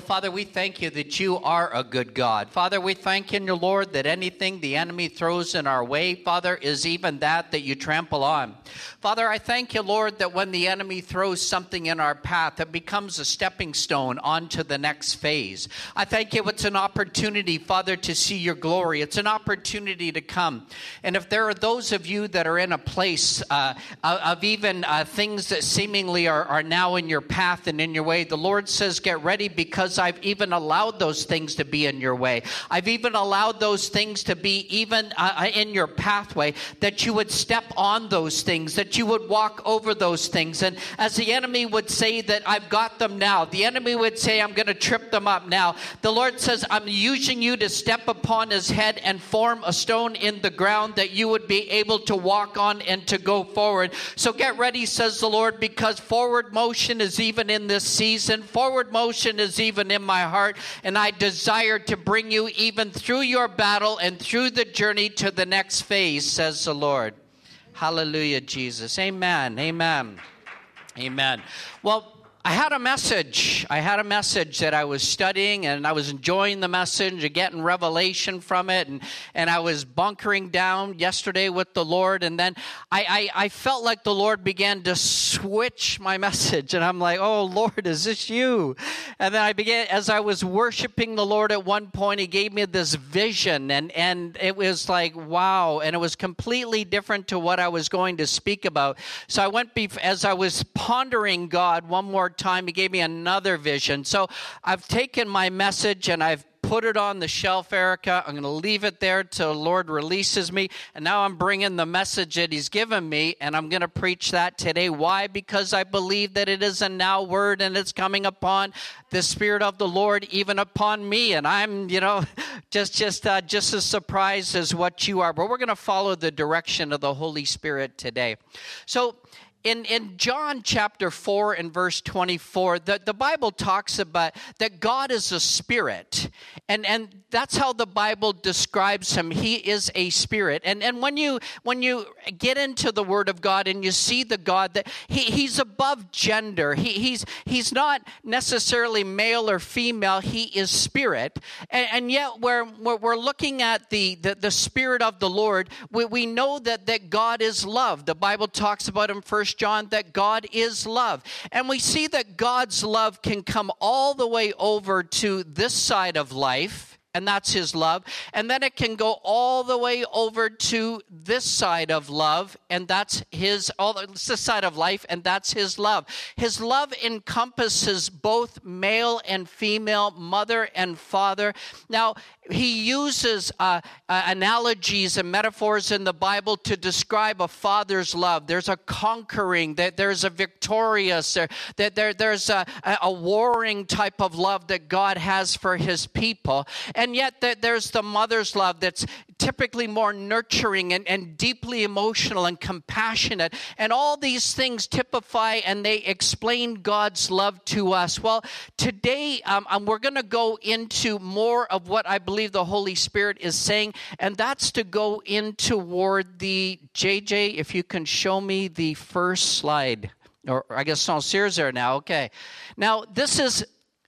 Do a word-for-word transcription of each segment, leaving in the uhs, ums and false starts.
Father, we thank you that you are a good God. Father, we thank you, Lord, that anything the enemy throws in our way, Father, is even that that you trample on. Father, I thank you, Lord, that when the enemy throws something in our path, it becomes a stepping stone onto the next phase. I thank you it's an opportunity, Father, to see your glory. It's an opportunity to come. And if there are those of you that are in a place uh, of even uh, things that seemingly are, are now in your path and in your way, the Lord says, get ready, because I've even allowed those things to be in your way. I've even allowed those things to be even uh, in your pathway, that you would step on those things, that you would walk over those things. And as the enemy would say that I've got them now, the enemy would say I'm going to trip them up now. The Lord says I'm using you to step upon his head and form a stone in the ground that you would be able to walk on and to go forward. So get ready, says the Lord, because forward motion is even in this season. Forward motion is even in my heart, and I desire to bring you even through your battle and through the journey to the next phase, says the Lord. Hallelujah, Jesus. Amen. Amen. Amen. Well, I had a message. I had a message that I was studying, and I was enjoying the message and getting revelation from it. And, and I was bunkering down yesterday with the Lord. And then I, I, I felt like the Lord began to switch my message. And I'm like, oh, Lord, is this you? And then I began, as I was worshiping the Lord at one point, he gave me this vision. And, and it was like, wow. And it was completely different to what I was going to speak about. So I went, bef- as I was pondering God one more time, he gave me another vision. So I've taken my message and I've put it on the shelf, Erica. I'm going to leave it there till the Lord releases me. And now I'm bringing the message that he's given me, and I'm going to preach that today. Why? Because I believe that it is a now word, and it's coming upon the Spirit of the Lord, even upon me. And I'm, you know, just just uh, just as surprised as what you are. But we're going to follow the direction of the Holy Spirit today. So In, in John chapter four and verse twenty-four, the, the Bible talks about that God is a spirit. And, and that's how the Bible describes him. He is a spirit. And, and when you when you get into the Word of God and you see the God, that he, he's above gender. He, he's, he's not necessarily male or female. He is spirit. And, and yet we're, we're, we're looking at the, the, the Spirit of the Lord. We, we know that, that God is love. The Bible talks about him First John, that God is love. And we see that God's love can come all the way over to this side of life, and that's his love. And then it can go all the way over to this side of love, and that's his, all this side of life, and that's his love. His love encompasses both male and female, mother and father. Now, he uses uh, uh, analogies and metaphors in the Bible to describe a father's love. There's a conquering, that there's a victorious, there, that there, there's a, a warring type of love that God has for his people. And yet there's the mother's love that's typically more nurturing and, and deeply emotional and compassionate. And all these things typify and they explain God's love to us. Well, today um, um, we're going to go into more of what I believe the Holy Spirit is saying, and that's to go in toward the, J J, if you can show me the first slide. Or I guess Saint-Cyr's there now. Okay. Now, this is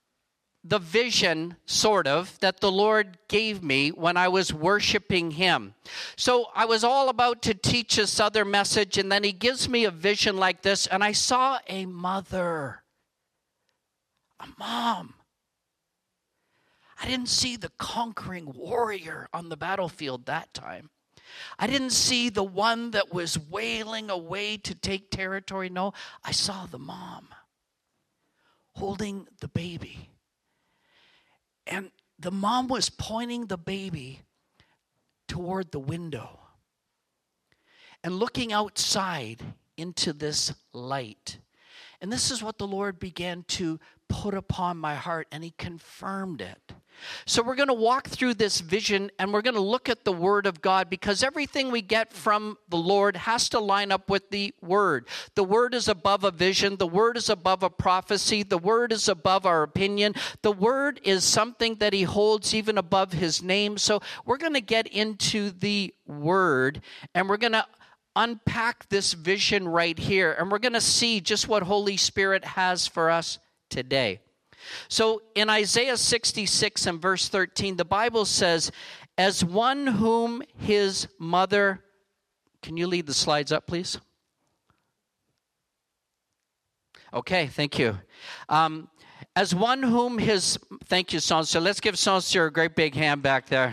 the vision, sort of, that the Lord gave me when I was worshiping him. So I was all about to teach this other message, and then he gives me a vision like this, and I saw a mother, a mom. I didn't see the conquering warrior on the battlefield that time. I didn't see the one that was wailing away to take territory. No, I saw the mom holding the baby. And the mom was pointing the baby toward the window and looking outside into this light. And this is what the Lord began to put upon my heart, and he confirmed it. So we're going to walk through this vision, and we're going to look at the Word of God, because everything we get from the Lord has to line up with the Word. The Word is above a vision. The Word is above a prophecy. The Word is above our opinion. The Word is something that he holds even above his name. So we're going to get into the Word, and we're going to unpack this vision right here, and we're going to see just what Holy Spirit has for us today. So in Isaiah sixty-six and verse thirteen, the Bible says, as one whom his mother, can you lead the slides up, please? Okay, thank you. Um, as one whom his, thank you, Sonster. Let's give Sonster a great big hand back there.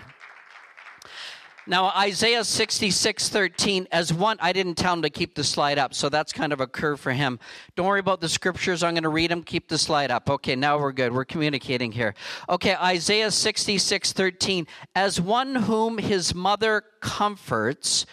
Now, Isaiah sixty-six thirteen, as one, I didn't tell him to keep the slide up, so that's kind of a curve for him. Don't worry about the scriptures. I'm going to read them. Keep the slide up. Okay, now we're good. We're communicating here. Okay, Isaiah sixty-six thirteen, as one whom his mother comforts,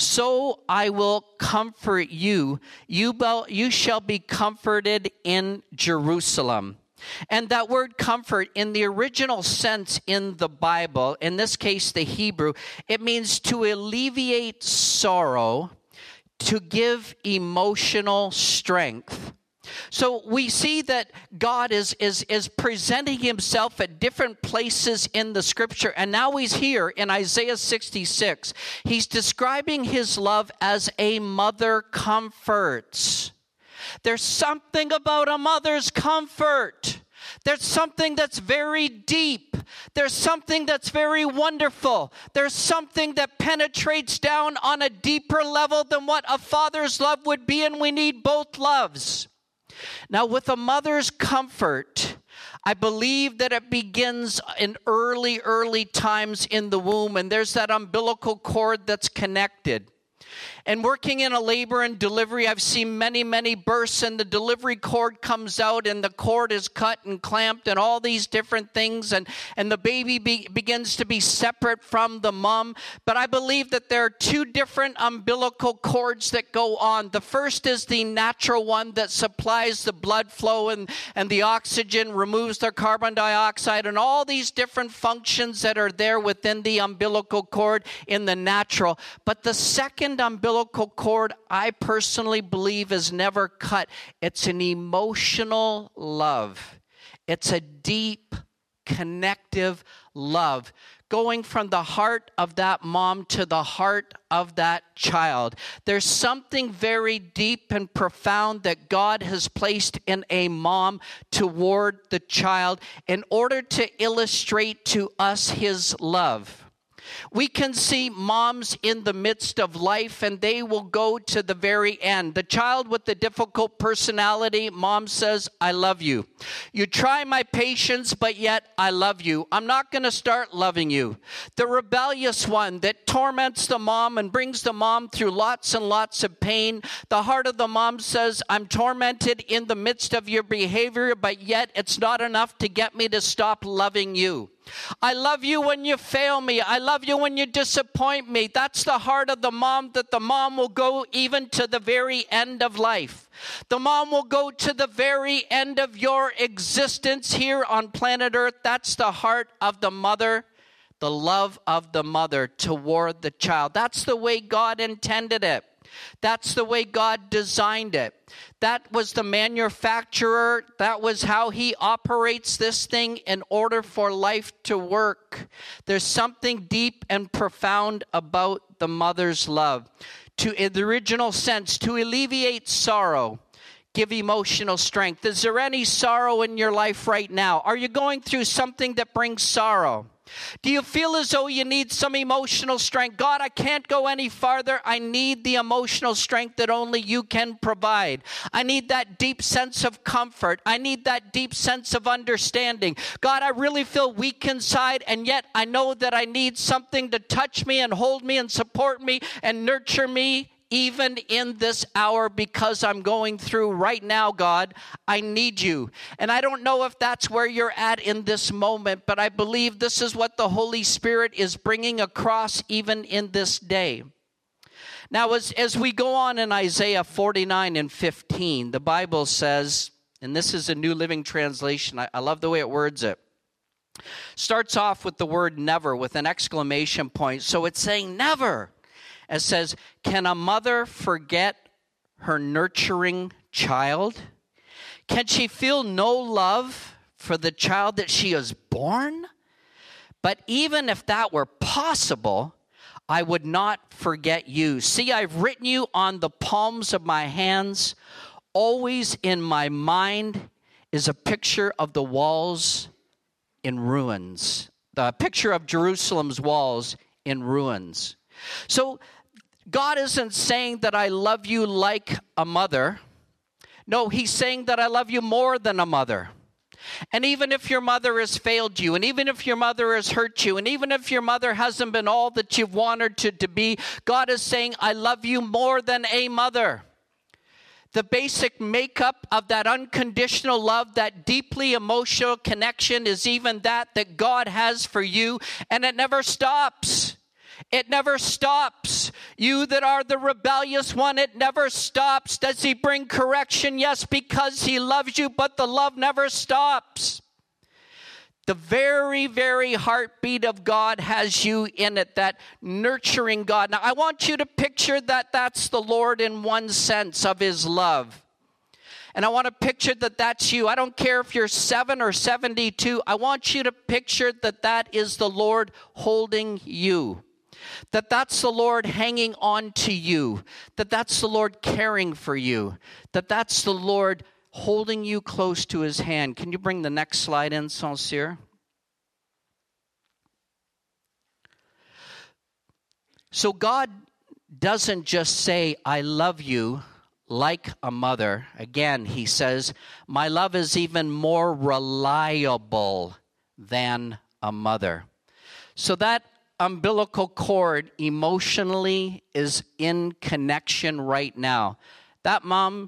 so I will comfort you. You, be, you shall be comforted in Jerusalem. And that word comfort in the original sense in the Bible, in this case the Hebrew, it means to alleviate sorrow, to give emotional strength. So we see that God is, is, is presenting himself at different places in the scripture. And now he's here in Isaiah sixty-six. He's describing his love as a mother comforts. There's something about a mother's comfort. There's something that's very deep. There's something that's very wonderful. There's something that penetrates down on a deeper level than what a father's love would be, and we need both loves. Now, with a mother's comfort, I believe that it begins in early, early times in the womb, and there's that umbilical cord that's connected. And working in a labor and delivery, I've seen many, many births, and the delivery cord comes out, and the cord is cut and clamped, and all these different things, and, and the baby be, begins to be separate from the mom. But I believe that there are two different umbilical cords that go on. The first is the natural one that supplies the blood flow and, and the oxygen, removes the carbon dioxide, and all these different functions that are there within the umbilical cord in the natural. But the second umbilical cord, I personally believe, is never cut. It's an emotional love. It's a deep, connective love going from the heart of that mom to the heart of that child. There's something very deep and profound that God has placed in a mom toward the child in order to illustrate to us his love. We can see moms in the midst of life, and they will go to the very end. The child with the difficult personality, mom says, I love you. You try my patience, but yet I love you. I'm not going to start loving you. The rebellious one that torments the mom and brings the mom through lots and lots of pain. The heart of the mom says, I'm tormented in the midst of your behavior, but yet it's not enough to get me to stop loving you. I love you when you fail me. I love you when you disappoint me. That's the heart of the mom, that the mom will go even to the very end of life. The mom will go to the very end of your existence here on planet Earth. That's the heart of the mother, the love of the mother toward the child. That's the way God intended it. That's the way God designed it. That was the manufacturer. That was how he operates this thing in order for life to work. There's something deep and profound about the mother's love. To, in the original sense, to alleviate sorrow, give emotional strength. Is there any sorrow in your life right now? Are you going through something that brings sorrow? Do you feel as though you need some emotional strength? God, I can't go any farther. I need the emotional strength that only you can provide. I need that deep sense of comfort. I need that deep sense of understanding. God, I really feel weak inside, and yet I know that I need something to touch me and hold me and support me and nurture me even in this hour, because I'm going through right now, God. I need you. And I don't know if that's where you're at in this moment, but I believe this is what the Holy Spirit is bringing across even in this day. Now, as, as we go on in Isaiah forty-nine and fifteen, the Bible says, and this is a New Living Translation, I, I love the way it words it, starts off with the word never with an exclamation point. So it's saying never. It says, can a mother forget her nurturing child? Can she feel no love for the child that she has born? But even if that were possible, I would not forget you. See, I've written you on the palms of my hands. Always in my mind is a picture of the walls in ruins. The picture of Jerusalem's walls in ruins. So God isn't saying that I love you like a mother. No, he's saying that I love you more than a mother. And even if your mother has failed you, and even if your mother has hurt you, and even if your mother hasn't been all that you've wanted to, to be, God is saying, I love you more than a mother. The basic makeup of that unconditional love, that deeply emotional connection is even that that God has for you, and it never stops. It never stops. You that are the rebellious one, it never stops. Does he bring correction? Yes, because he loves you, but the love never stops. The very, very heartbeat of God has you in it, that nurturing God. Now, I want you to picture that that's the Lord in one sense of his love. And I want to picture that that's you. I don't care if you're seven or seventy-two. I want you to picture that that is the Lord holding you. That that's the Lord hanging on to you. That that's the Lord caring for you. That that's the Lord holding you close to his hand. Can you bring the next slide in, Sincere? So God doesn't just say, I love you like a mother. Again, he says, my love is even more reliable than a mother. So that umbilical cord emotionally is in connection right now. That mom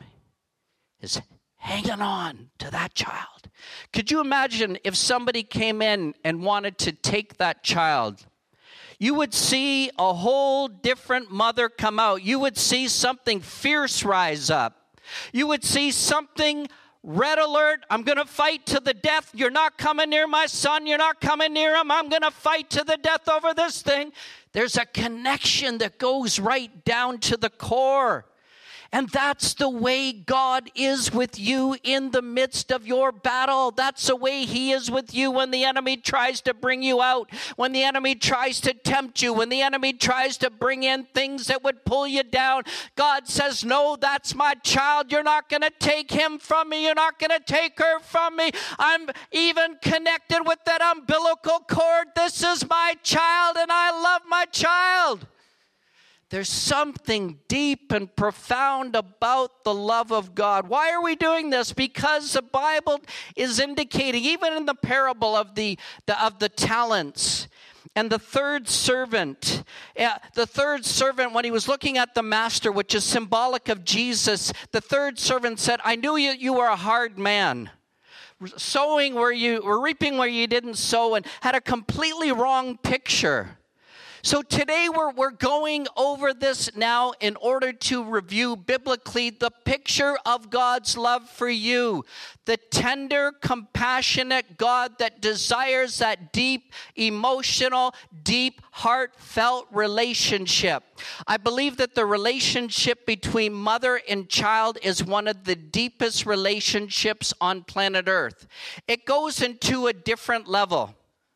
is hanging on to that child. Could you imagine if somebody came in and wanted to take that child? You would see a whole different mother come out. You would see something fierce rise up. You would see something red alert. I'm going to fight to the death. You're not coming near my son. You're not coming near him. I'm going to fight to the death over this thing. There's a connection that goes right down to the core. And that's the way God is with you in the midst of your battle. That's the way he is with you when the enemy tries to bring you out, when the enemy tries to tempt you, when the enemy tries to bring in things that would pull you down. God says, no, that's my child. You're not going to take him from me. You're not going to take her from me. I'm even connected with that umbilical cord. This is my child, and I love my child. There's something deep and profound about the love of God. Why are we doing this? Because the Bible is indicating, even in the parable of the, the of the talents, and the third servant, uh, the third servant, when he was looking at the master, which is symbolic of Jesus, the third servant said, I knew you, you were a hard man. Sowing where you were, reaping where you didn't sow, and had a completely wrong picture. So today we're, we're going over this now in order to review biblically the picture of God's love for you. The tender, compassionate God that desires that deep, emotional, deep, heartfelt relationship. I believe that the relationship between mother and child is one of the deepest relationships on planet Earth. It goes into a different level.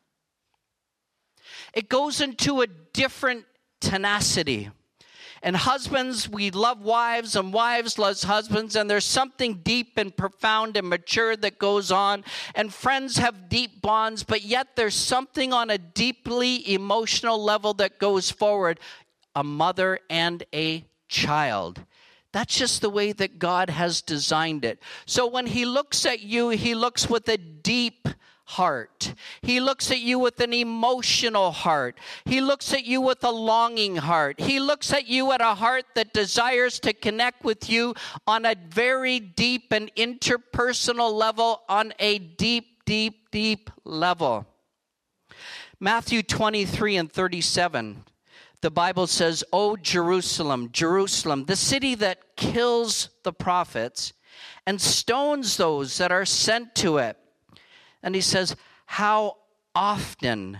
It goes into a different tenacity. And husbands, we love wives, and wives love husbands, and there's something deep and profound and mature that goes on. And friends have deep bonds, but yet there's something on a deeply emotional level that goes forward. A mother and a child. That's just the way that God has designed it. So when he looks at you, he looks with a deep heart. He looks at you with an emotional heart. He looks at you with a longing heart. He looks at you at a heart that desires to connect with you on a very deep and interpersonal level, on a deep, deep, deep level. Matthew twenty-three and thirty-seven, the Bible says, O Jerusalem, Jerusalem, the city that kills the prophets and stones those that are sent to it. And he says, how often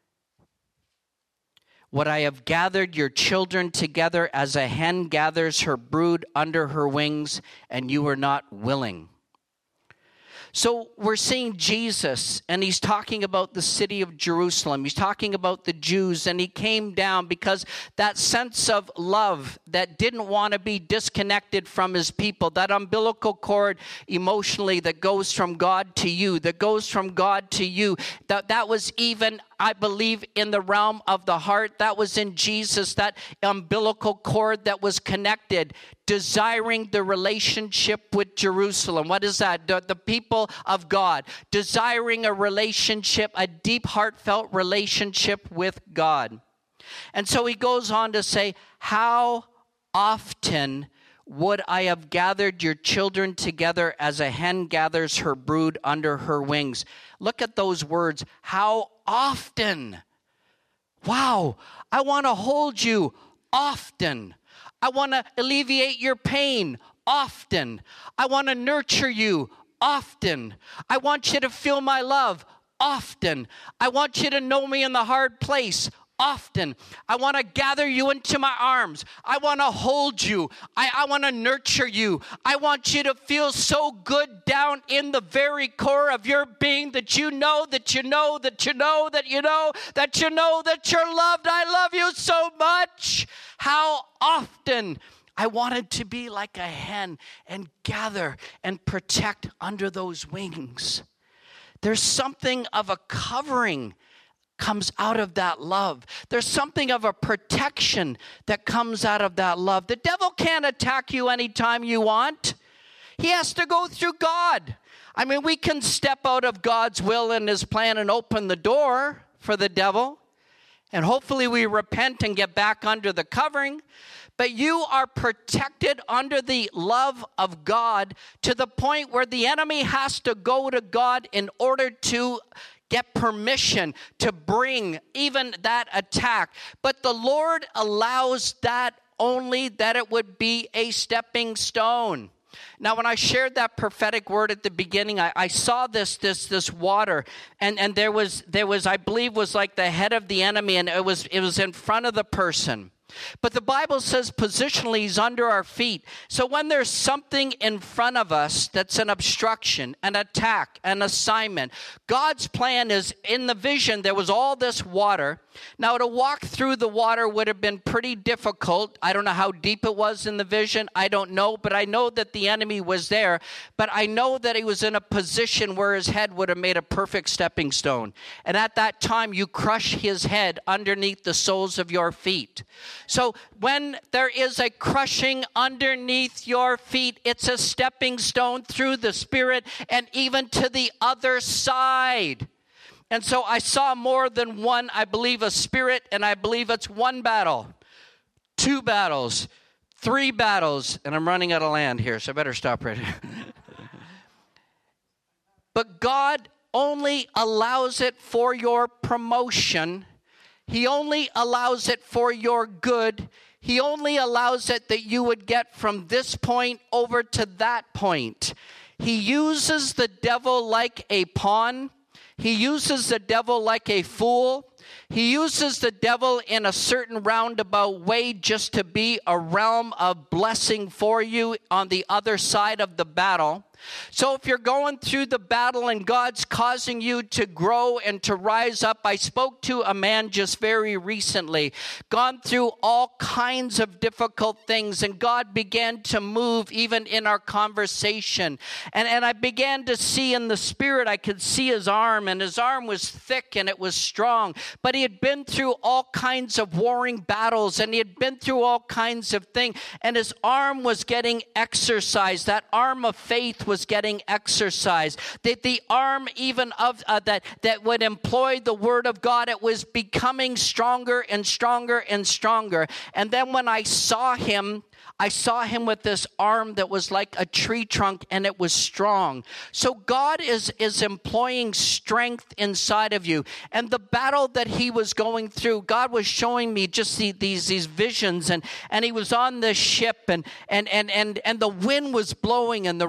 would I have gathered your children together as a hen gathers her brood under her wings, and you were not willing. So we're seeing Jesus, and he's talking about the city of Jerusalem. He's talking about the Jews, and he came down because that sense of love that didn't want to be disconnected from his people, that umbilical cord emotionally that goes from God to you, that goes from God to you, that, that was even, I believe, in the realm of the heart. That was in Jesus, that umbilical cord that was connected, desiring the relationship with Jerusalem. What is that? The, the people of God, desiring a relationship, a deep, heartfelt relationship with God. And so he goes on to say, how often would I have gathered your children together as a hen gathers her brood under her wings? Look at those words. How often? Wow. I want to hold you often. I want to alleviate your pain often. I want to nurture you often. I want you to feel my love often. I want you to know me in the hard place often. I want to gather you into my arms. I want to hold you. I, I want to nurture you. I want you to feel so good down in the very core of your being that you know, that you know, that you know, that you know, that you know that you're loved. I love you so much. How often I wanted to be like a hen and gather and protect under those wings. There's something of a covering comes out of that love. There's something of a protection that comes out of that love. The devil can't attack you anytime you want. He has to go through God. I mean, we can step out of God's will and his plan and open the door for the devil. And hopefully we repent and get back under the covering. But you are protected under the love of God to the point where the enemy has to go to God in order to get permission to bring even that attack. But the Lord allows that only that it would be a stepping stone. Now, when I shared that prophetic word at the beginning, I, I saw this this this water, and, and there was there was I believe was like the head of the enemy, and it was it was in front of the person. But the Bible says positionally he's under our feet. So when there's something in front of us that's an obstruction, an attack, an assignment, God's plan is in the vision there was all this water. Now to walk through the water would have been pretty difficult. I don't know how deep it was in the vision. I don't know. But I know that the enemy was there. But I know that he was in a position where his head would have made a perfect stepping stone. And at that time you crush his head underneath the soles of your feet. So when there is a crushing underneath your feet, it's a stepping stone through the Spirit and even to the other side. And so I saw more than one, I believe, a spirit, and I believe it's one battle, two battles, three battles, and I'm running out of land here, so I better stop right here. But God only allows it for your promotion. He only allows it for your good. He only allows it that you would get from this point over to that point. He uses the devil like a pawn. He uses the devil like a fool. He uses the devil in a certain roundabout way just to be a realm of blessing for you on the other side of the battle. So if you're going through the battle and God's causing you to grow and to rise up, I spoke to a man just very recently, gone through all kinds of difficult things, and God began to move even in our conversation. And, and I began to see in the spirit, I could see his arm, and his arm was thick and it was strong. But he had been through all kinds of warring battles, and he had been through all kinds of things, and his arm was getting exercised. That arm of faith was getting exercised. That the arm even of uh, that that would employ the word of God, it was becoming stronger and stronger and stronger. And then when I saw him, I saw him with this arm that was like a tree trunk, and it was strong. So God is, is employing strength inside of you. And the battle that he was going through, God was showing me just the, these, these visions. And, and he was on this ship, and, and, and, and, and the wind was blowing, and the rain was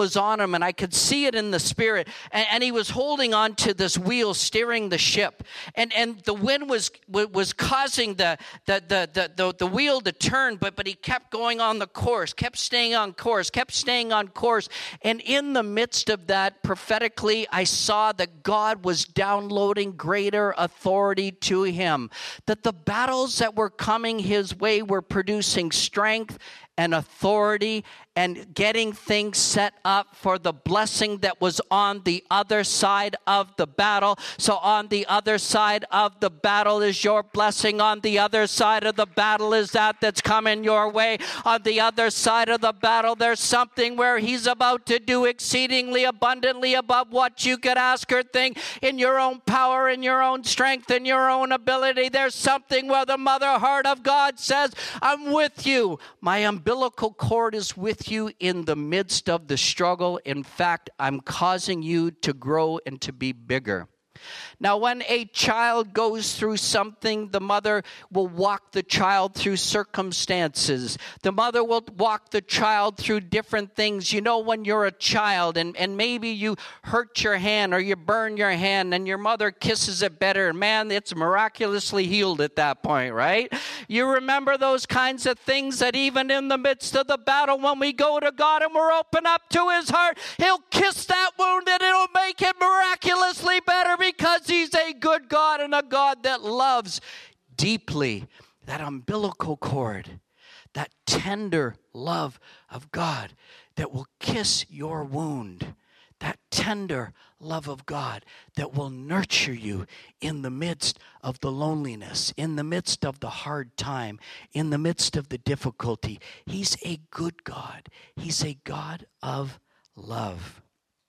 was on him, and I could see it in the spirit. And, and he was holding on to this wheel, steering the ship. And and the wind was was causing the the the the, the, the wheel to turn, but, but he kept going on the course, kept staying on course, kept staying on course. And in the midst of that, prophetically, I saw that God was downloading greater authority to him, that the battles that were coming his way were producing strength and authority and getting things set up for the blessing that was on the other side of the battle. So on the other side of the battle is your blessing. On the other side of the battle is that that's coming your way. On the other side of the battle, there's something where he's about to do exceedingly abundantly above what you could ask or think in your own power, in your own strength, in your own ability. There's something where the mother heart of God says, I'm with you. My umbilical cord is with you in the midst of the struggle. In fact, I'm causing you to grow and to be bigger. Now, when a child goes through something, the mother will walk the child through circumstances. The mother will walk the child through different things. You know, when you're a child and, and maybe you hurt your hand or you burn your hand and your mother kisses it better, man, it's miraculously healed at that point, right? You remember those kinds of things that even in the midst of the battle, when we go to God and we're open up to his heart, he'll kiss that wound and it'll make it miraculously better because he's a good God and a God that loves deeply. That umbilical cord, that tender love of God that will kiss your wound, that tender love of God that will nurture you in the midst of the loneliness, in the midst of the hard time, in the midst of the difficulty. He's a good God. He's a God of love.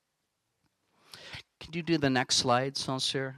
Can you do the next slide, Sincere?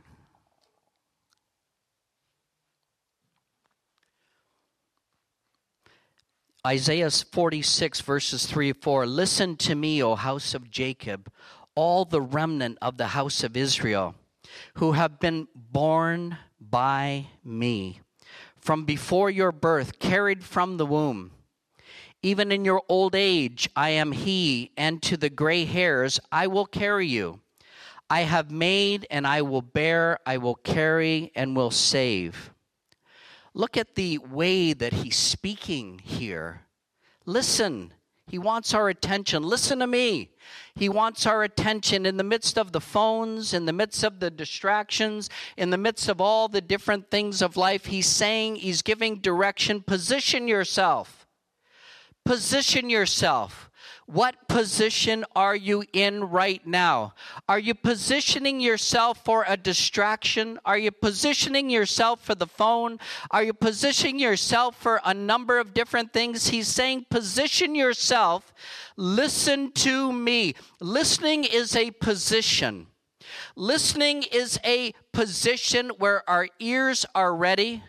Isaiah forty-six, verses three and four. Listen to me, O house of Jacob, all the remnant of the house of Israel, who have been born by me. From before your birth, carried from the womb. Even in your old age, I am he, and to the gray hairs I will carry you. I have made and I will bear, I will carry and will save. Look at the way that he's speaking here. Listen, he wants our attention. Listen to me. He wants our attention in the midst of the phones, in the midst of the distractions, in the midst of all the different things of life. He's saying, he's giving direction. Position yourself. Position yourself. What position are you in right now? Are you positioning yourself for a distraction? Are you positioning yourself for the phone? Are you positioning yourself for a number of different things? He's saying position yourself. Listen to me. Listening is a position. Listening is a position where our ears are ready.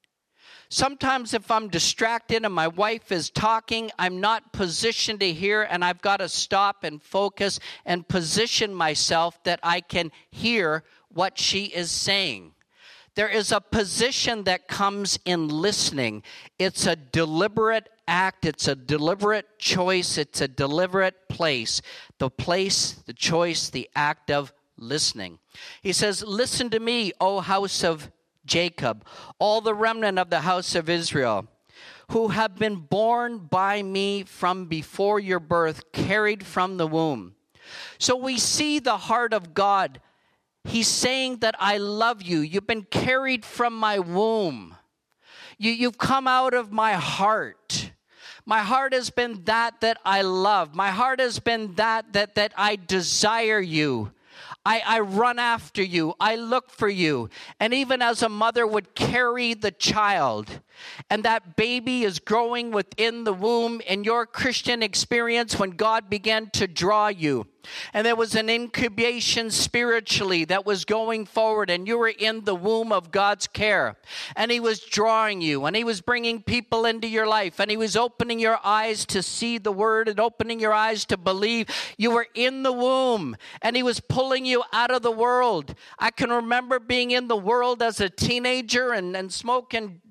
Sometimes if I'm distracted and my wife is talking, I'm not positioned to hear, and I've got to stop and focus and position myself that I can hear what she is saying. There is a position that comes in listening. It's a deliberate act. It's a deliberate choice. It's a deliberate place. The place, the choice, the act of listening. He says, listen to me, O house of Jacob, all the remnant of the house of Israel, who have been born by me from before your birth, carried from the womb. So we see the heart of God. He's saying that I love you. You've been carried from my womb. You, you've come out of my heart. My heart has been that that I love. My heart has been that that, that I desire you. I, I run after you. I look for you. And even as a mother would carry the child, and that baby is growing within the womb, in your Christian experience when God began to draw you, and there was an incubation spiritually that was going forward, and you were in the womb of God's care, and he was drawing you, and he was bringing people into your life, and he was opening your eyes to see the word and opening your eyes to believe. You were in the womb, and he was pulling you out of the world. I can remember being in the world as a teenager and, and smoking dope and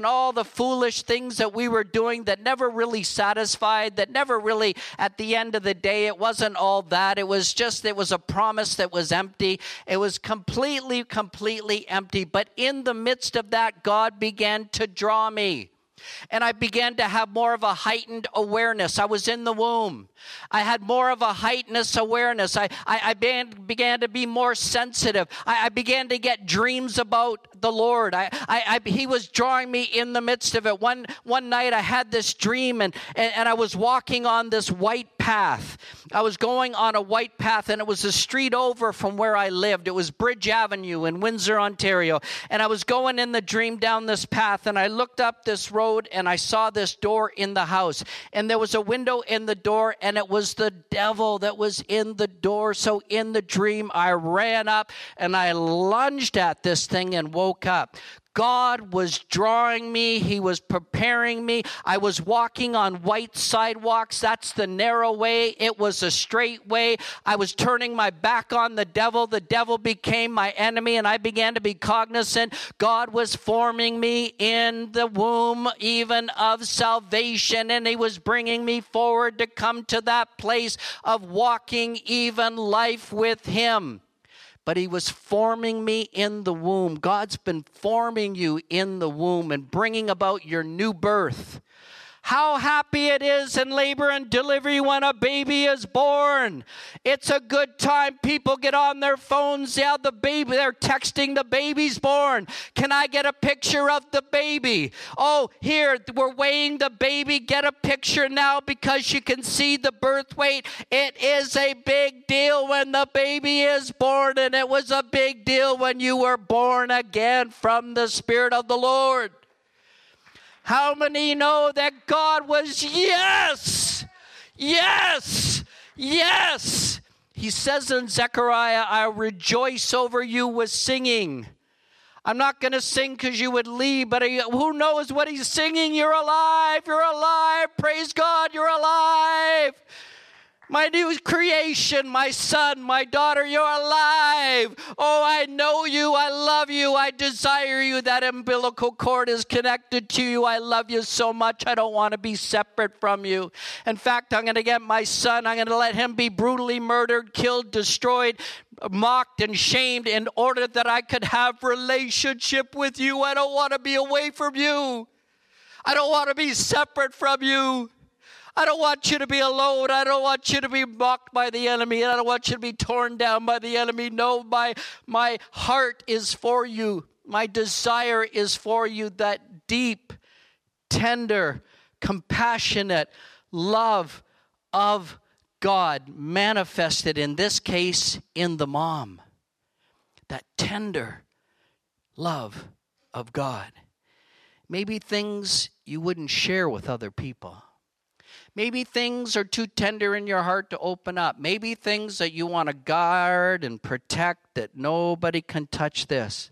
all the foolish things that we were doing that never really satisfied, that never really, at the end of the day, it wasn't all that. It was just, it was a promise that was empty. It was completely, completely empty. But in the midst of that, God began to draw me. And I began to have more of a heightened awareness. I was in the womb. I had more of a heightened awareness. I, I, I began, began to be more sensitive. I, I began to get dreams about the Lord. I, I, I, he was drawing me in the midst of it. One, one night I had this dream, and, and, and I was walking on this white path. I was going on a white path, and it was a street over from where I lived. It was Bridge Avenue in Windsor, Ontario. And I was going in the dream down this path, and I looked up this road, and I saw this door in the house. And there was a window in the door, and it was the devil that was in the door. So in the dream, I ran up, and I lunged at this thing and woke up. God was drawing me. He was preparing me. I was walking on white sidewalks. That's the narrow way. It was a straight way. I was turning my back on the devil. The devil became my enemy, and I began to be cognizant. God was forming me in the womb even of salvation, and he was bringing me forward to come to that place of walking even life with him. But he was forming me in the womb. God's been forming you in the womb and bringing about your new birth. How happy it is in labor and delivery when a baby is born. It's a good time. People get on their phones. Yeah, the baby, they're texting the baby's born. Can I get a picture of the baby? Oh, here, we're weighing the baby. Get a picture now because you can see the birth weight. It is a big deal when the baby is born, and it was a big deal when you were born again from the Spirit of the Lord. How many know that God was yes, yes, yes? He says in Zechariah, I rejoice over you with singing. I'm not going to sing because you would leave, but who knows what he's singing? You're alive, you're alive. Praise God, you're alive. My new creation, my son, my daughter, you're alive. Oh, I know you. I love you. I desire you. That umbilical cord is connected to you. I love you so much. I don't want to be separate from you. In fact, I'm going to get my son. I'm going to let him be brutally murdered, killed, destroyed, mocked, and shamed in order that I could have relationship with you. I don't want to be away from you. I don't want to be separate from you. I don't want you to be alone. I don't want you to be mocked by the enemy. I don't want you to be torn down by the enemy. No, my, my heart is for you. My desire is for you, that deep, tender, compassionate love of God manifested, in this case, in the mom. That tender love of God. Maybe things you wouldn't share with other people. Maybe things are too tender in your heart to open up. Maybe things that you want to guard and protect, that nobody can touch this.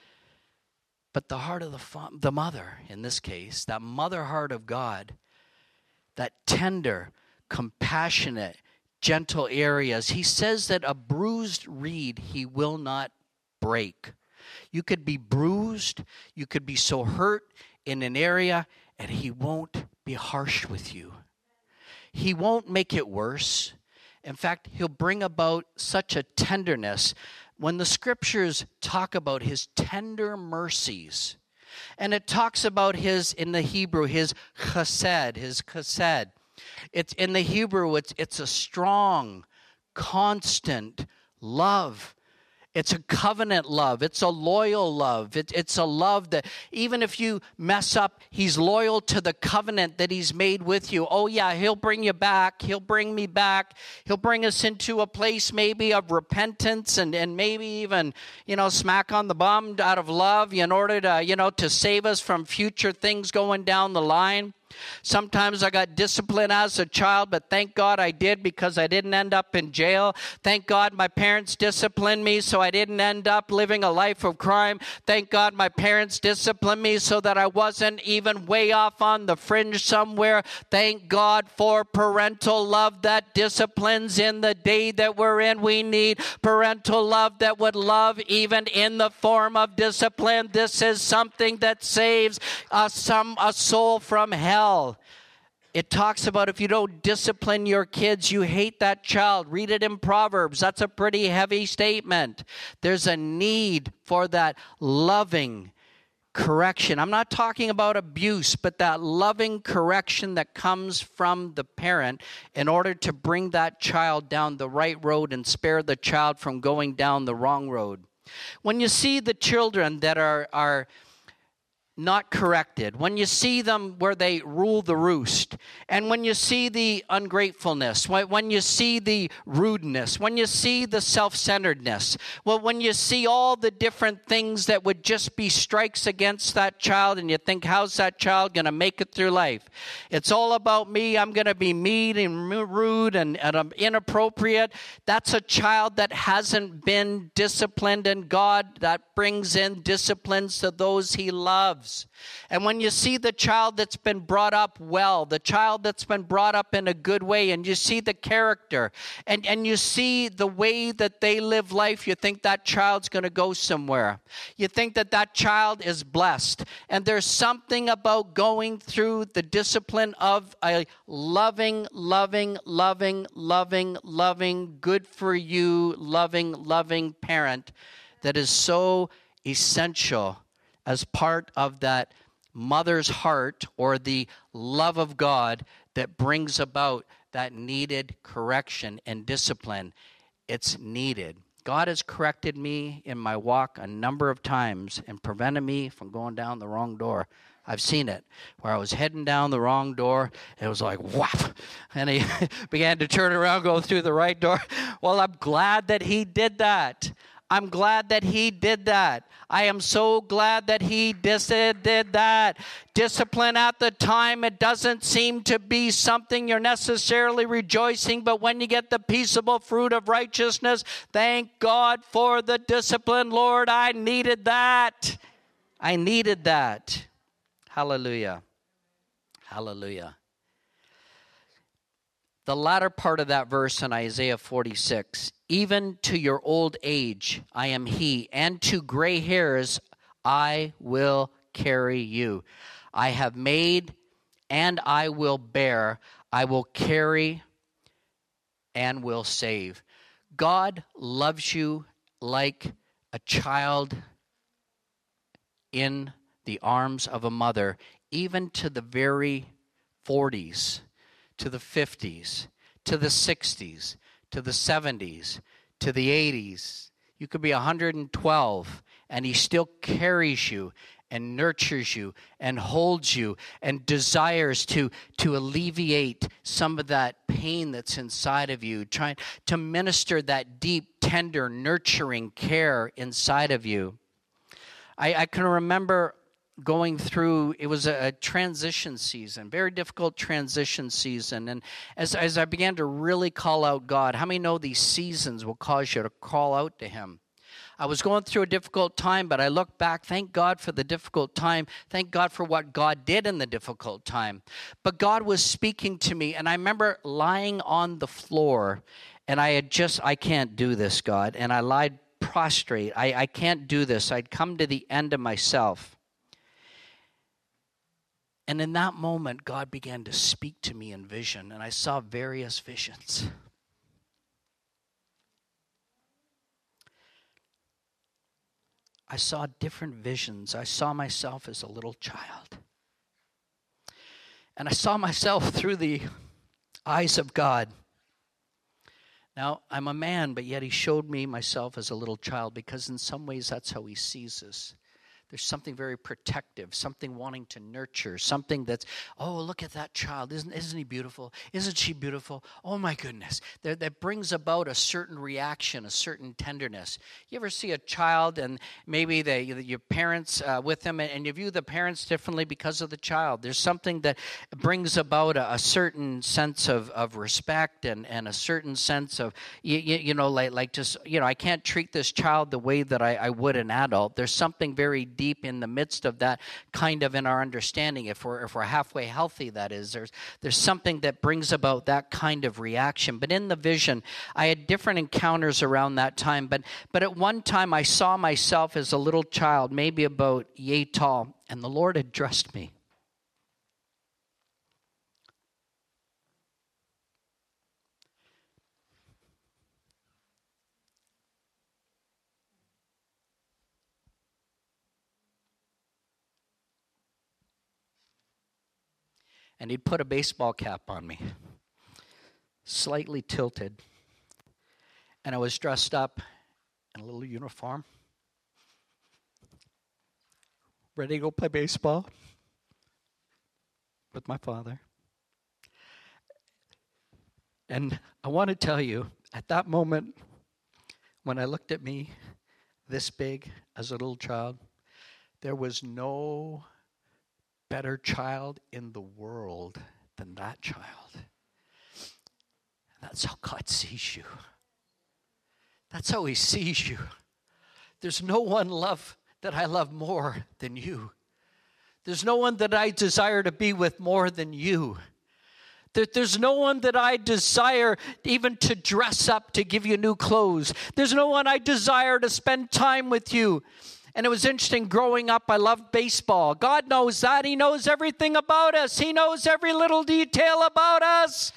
But the heart of the, fa- the mother, in this case, that mother heart of God, that tender, compassionate, gentle areas, he says that a bruised reed he will not break. You could be bruised, you could be so hurt in an area, and he won't be harsh with you. He won't make it worse. In fact, he'll bring about such a tenderness. When the scriptures talk about his tender mercies, and it talks about his, in the Hebrew, his chesed, his chesed. It's in the Hebrew, it's, it's a strong, constant love. It's a covenant love. It's a loyal love. It, it's a love that even if you mess up, he's loyal to the covenant that he's made with you. Oh, yeah, he'll bring you back. He'll bring me back. He'll bring us into a place maybe of repentance and, and maybe even, you know, smack on the bum out of love in order to, you know, to save us from future things going down the line. Sometimes I got disciplined as a child, but thank God I did because I didn't end up in jail. Thank God my parents disciplined me so I didn't end up living a life of crime. Thank God my parents disciplined me so that I wasn't even way off on the fringe somewhere. Thank God for parental love that disciplines in the day that we're in. We need parental love that would love even in the form of discipline. This is something that saves uh, some a soul from hell. It talks about if you don't discipline your kids, you hate that child. Read it in Proverbs. That's a pretty heavy statement. There's a need for that loving correction. I'm not talking about abuse, but that loving correction that comes from the parent in order to bring that child down the right road and spare the child from going down the wrong road. When you see the children that are are not corrected, when you see them where they rule the roost, and when you see the ungratefulness, when you see the rudeness, when you see the self-centeredness, well, when you see all the different things that would just be strikes against that child, and you think, how's that child going to make it through life? It's all about me. I'm going to be mean and rude and, and I'm inappropriate. That's a child that hasn't been disciplined, and God that brings in disciplines to those he loves. And when you see the child that's been brought up well, the child that's been brought up in a good way, and you see the character, and, and you see the way that they live life, you think that child's going to go somewhere. You think that that child is blessed. And there's something about going through the discipline of a loving, loving, loving, loving, loving, good for you, loving, loving parent that is so essential as part of that mother's heart or the love of God that brings about that needed correction and discipline. It's needed. God has corrected me in my walk a number of times and prevented me from going down the wrong door. I've seen it, where I was heading down the wrong door, and it was like, whap, and he began to turn around, go through the right door. Well, I'm glad that he did that. I'm glad that he did that. I am so glad that he dis- did that. Discipline at the time, it doesn't seem to be something you're necessarily rejoicing, but when you get the peaceable fruit of righteousness, thank God for the discipline. Lord, I needed that. I needed that. Hallelujah. Hallelujah. The latter part of that verse in Isaiah forty-six, even to your old age I am he, and to gray hairs I will carry you. I have made and I will bear. I will carry and will save. God loves you like a child in the arms of a mother, even to the very forties. To the fifties, to the sixties, to the seventies, to the eighties. You could be one hundred twelve, and he still carries you and nurtures you and holds you and desires to, to alleviate some of that pain that's inside of you, trying to minister that deep, tender, nurturing care inside of you. I, I can remember going through, it was a, a transition season, very difficult transition season. And as, as I began to really call out God, how many know these seasons will cause you to call out to him? I was going through a difficult time, but I look back, thank God for the difficult time. Thank God for what God did in the difficult time. But God was speaking to me, and I remember lying on the floor, and I had just, I can't do this, God. And I lied prostrate. I, I can't do this. I'd come to the end of myself. And in that moment, God began to speak to me in vision, and I saw various visions. I saw different visions. I saw myself as a little child. And I saw myself through the eyes of God. Now, I'm a man, but yet he showed me myself as a little child, because in some ways that's how he sees us. There's something very protective, something wanting to nurture, something that's, oh, look at that child. Isn't, isn't he beautiful? Isn't she beautiful? Oh, my goodness. That, that brings about a certain reaction, a certain tenderness. You ever see a child and maybe they, your parents uh, with them, and you view the parents differently because of the child? There's something that brings about a, a certain sense of, of respect and, and a certain sense of, you, you, you know, like, like just, you know, I can't treat this child the way that I, I would an adult. There's something very deep in the midst of that kind of in our understanding. If we're if we're halfway healthy, that is, there's there's something that brings about that kind of reaction. But in the vision, I had different encounters around that time. But but at one time, I saw myself as a little child, maybe about yay tall, and the Lord had dressed me. And he'd put a baseball cap on me, slightly tilted. And I was dressed up in a little uniform, ready to go play baseball with my father. And I want to tell you, at that moment, when I looked at me this big as a little child, there was no better child in the world than that child. That's how God sees you. That's how he sees you. There's no one love that I love more than you. There's no one that I desire to be with more than you. That there's no one that I desire even to dress up to give you new clothes. There's no one I desire to spend time with you. And it was interesting, growing up, I loved baseball. God knows that. He knows everything about us. He knows every little detail about us.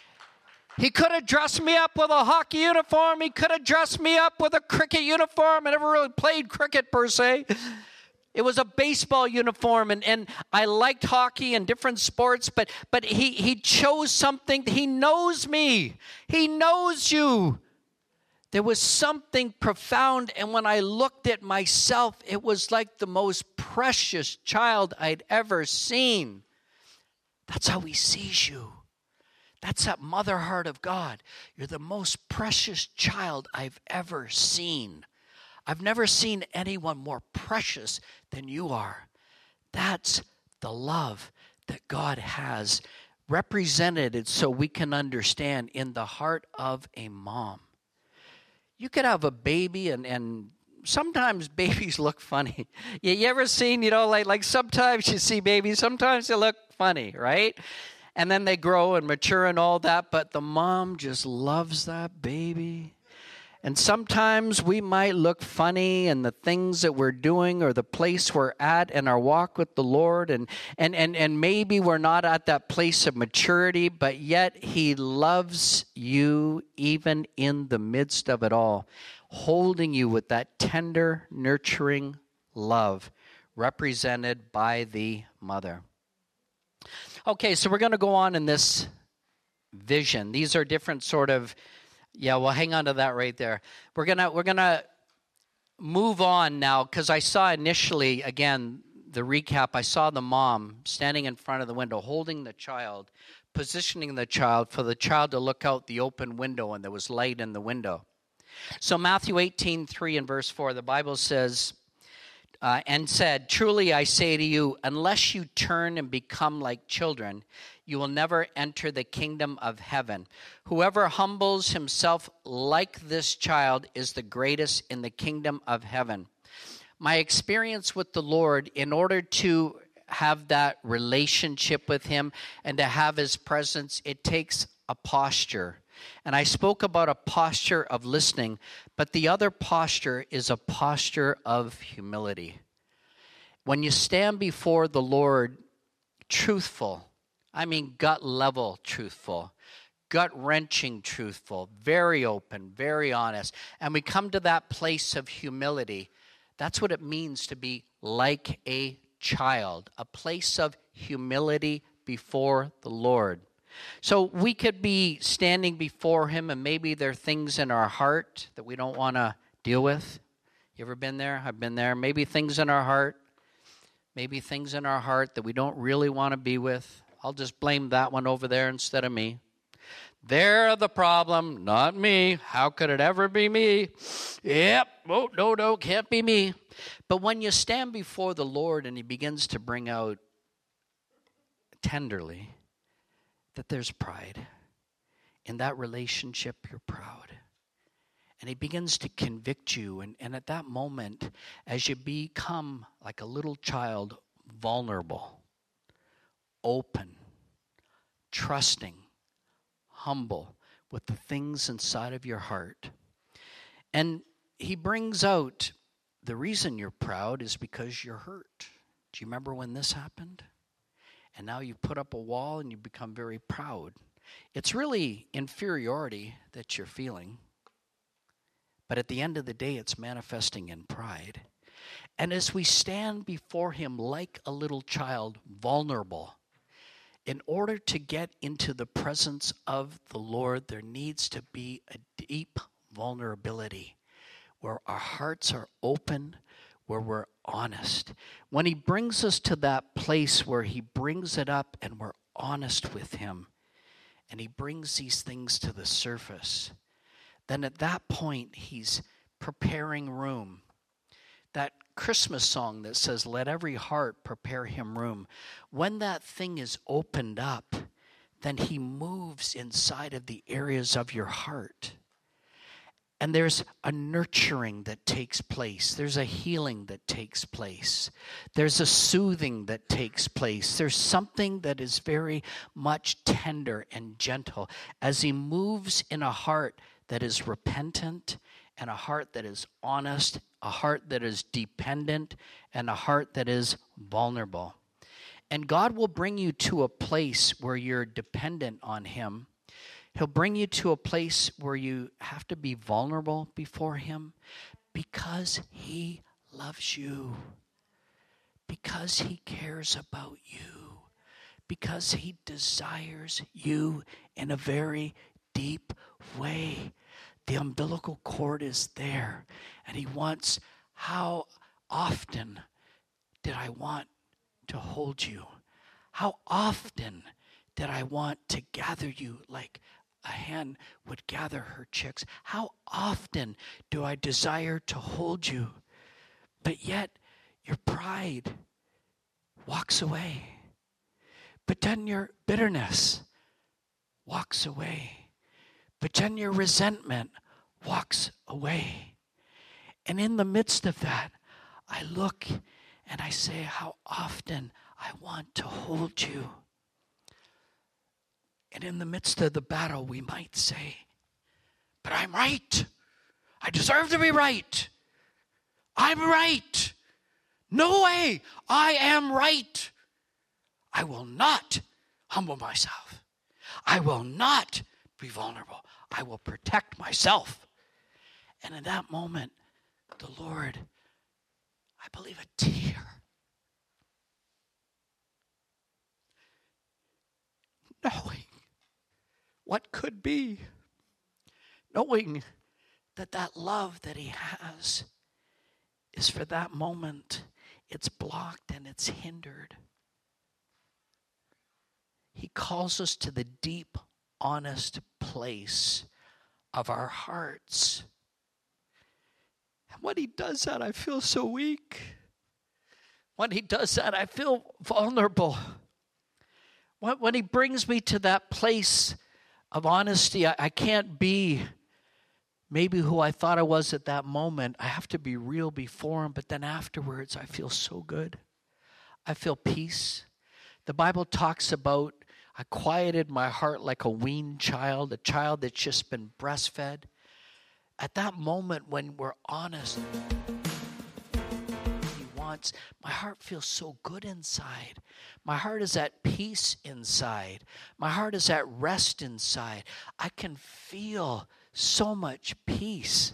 He could have dressed me up with a hockey uniform. He could have dressed me up with a cricket uniform. I never really played cricket per se. It was a baseball uniform, and, and I liked hockey and different sports, but, but he, he chose something. He knows me. He knows you. There was something profound, and when I looked at myself, it was like the most precious child I'd ever seen. That's how he sees you. That's that mother heart of God. You're the most precious child I've ever seen. I've never seen anyone more precious than you are. That's the love that God has represented so we can understand in the heart of a mom. You could have a baby, and, and sometimes babies look funny. You, you ever seen, you know, like, like sometimes you see babies, sometimes they look funny, right? And then they grow and mature and all that, but the mom just loves that baby. And sometimes we might look funny in the things that we're doing or the place we're at in our walk with the Lord. And, and, and, and maybe we're not at that place of maturity, but yet he loves you even in the midst of it all, holding you with that tender, nurturing love represented by the mother. Okay, so we're going to go on in this vision. These are different sort of Yeah, well, hang on to that right there. We're gonna we're gonna move on now, because I saw initially, again, the recap. I saw the mom standing in front of the window, holding the child, positioning the child for the child to look out the open window, and there was light in the window. So Matthew eighteen, three and verse four, the Bible says, uh, and said, "Truly I say to you, unless you turn and become like children, you will never enter the kingdom of heaven. Whoever humbles himself like this child is the greatest in the kingdom of heaven." My experience with the Lord, in order to have that relationship with him and to have his presence, it takes a posture. And I spoke about a posture of listening, but the other posture is a posture of humility. When you stand before the Lord truthful, I mean gut level truthful, gut wrenching truthful, very open, very honest, and we come to that place of humility, that's what it means to be like a child, a place of humility before the Lord. So we could be standing before him, and maybe there are things in our heart that we don't want to deal with. You ever been there? I've been there. Maybe things in our heart, maybe things in our heart that we don't really want to be with. I'll just blame that one over there instead of me. They're the problem, not me. How could it ever be me? Yep, oh, no, no, can't be me. But when you stand before the Lord and he begins to bring out tenderly that there's pride, in that relationship you're proud. And he begins to convict you. And, and at that moment, as you become like a little child, vulnerable, open, trusting, humble with the things inside of your heart. And he brings out the reason you're proud is because you're hurt. Do you remember when this happened? And now you put up a wall and you become very proud. It's really inferiority that you're feeling. But at the end of the day, it's manifesting in pride. And as we stand before him like a little child, vulnerable, in order to get into the presence of the Lord, there needs to be a deep vulnerability where our hearts are open, where we're honest. When he brings us to that place where he brings it up and we're honest with him, and he brings these things to the surface, then at that point he's preparing room. That Christmas song that says, let every heart prepare him room. When that thing is opened up, then he moves inside of the areas of your heart. And there's a nurturing that takes place. There's a healing that takes place. There's a soothing that takes place. There's something that is very much tender and gentle as he moves in a heart that is repentant and a heart that is honest, a heart that is dependent, and a heart that is vulnerable. And God will bring you to a place where you're dependent on him. He'll bring you to a place where you have to be vulnerable before him because he loves you, because he cares about you, because he desires you in a very deep way. The umbilical cord is there, and he wants, how often did I want to hold you? How often did I want to gather you like a hen would gather her chicks? How often do I desire to hold you? But yet your pride walks away. But then your bitterness walks away. But then your resentment walks away. And in the midst of that, I look and I say, how often I want to hold you. And in the midst of the battle, we might say, but I'm right. I deserve to be right. I'm right. No way. I am right. I will not humble myself. I will not be vulnerable. I will protect myself. And in that moment, the Lord, I believe a tear, knowing what could be, knowing that that love that he has is for that moment. It's blocked and it's hindered. He calls us to the deep, honest place of our hearts. And when he does that, I feel so weak. When he does that, I feel vulnerable. When, when he brings me to that place of honesty, I, I can't be maybe who I thought I was at that moment. I have to be real before him, but then afterwards, I feel so good. I feel peace. The Bible talks about, I quieted my heart like a weaned child, a child that's just been breastfed. At that moment when we're honest, he wants, my heart feels so good inside. My heart is at peace inside. My heart is at rest inside. I can feel so much peace.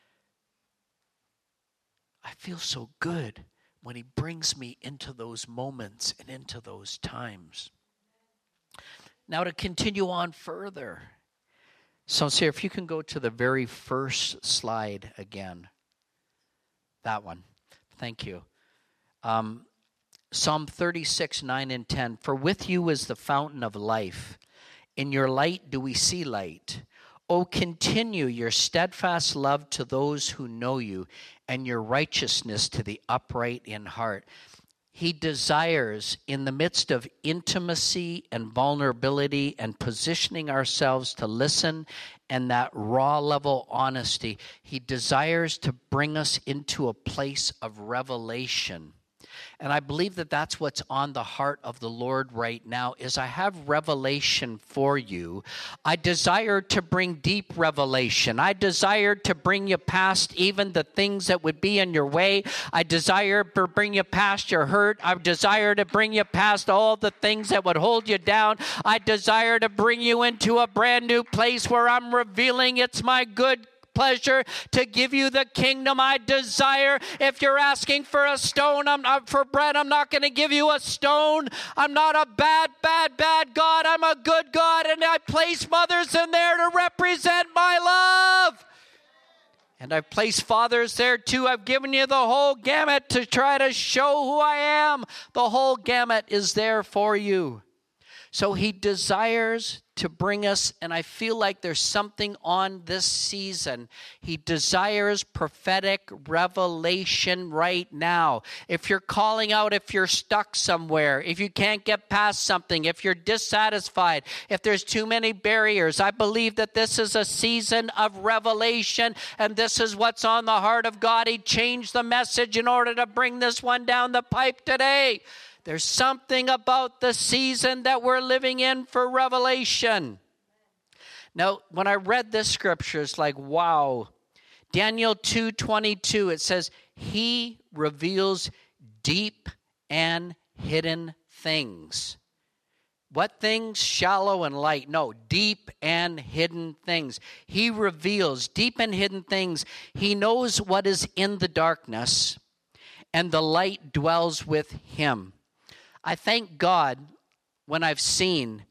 I feel so good when he brings me into those moments and into those times. Now to continue on further. So, Sarah, if you can go to the very first slide again. That one. Thank you. Um, Psalm thirty-six, nine and ten. For with you is the fountain of life. In your light do we see light. O continue your steadfast love to those who know you, and your righteousness to the upright in heart. He desires, in the midst of intimacy and vulnerability and positioning ourselves to listen and that raw level honesty, he desires to bring us into a place of revelation. And I believe that that's what's on the heart of the Lord right now, is I have revelation for you. I desire to bring deep revelation. I desire to bring you past even the things that would be in your way. I desire to bring you past your hurt. I desire to bring you past all the things that would hold you down. I desire to bring you into a brand new place where I'm revealing it's my good pleasure to give you the kingdom I desire. If you're asking for a stone, I'm not for bread, I'm not going to give you a stone. I'm not a bad, bad, bad God. I'm a good God, and I place mothers in there to represent my love. And I've placed fathers there too. I've given you the whole gamut to try to show who I am. The whole gamut is there for you. So he desires to bring us, and I feel like there's something on this season. He desires prophetic revelation right now. If you're calling out, if you're stuck somewhere, if you can't get past something, if you're dissatisfied, if there's too many barriers, I believe that this is a season of revelation, and this is what's on the heart of God. He changed the message in order to bring this one down the pipe today. There's something about the season that we're living in for revelation. Now, when I read this scripture, it's like, wow. Daniel two twenty-two, it says, he reveals deep and hidden things. What things? Shallow and light. No, deep and hidden things. He reveals deep and hidden things. He knows what is in the darkness, and the light dwells with him. I thank God when I've seen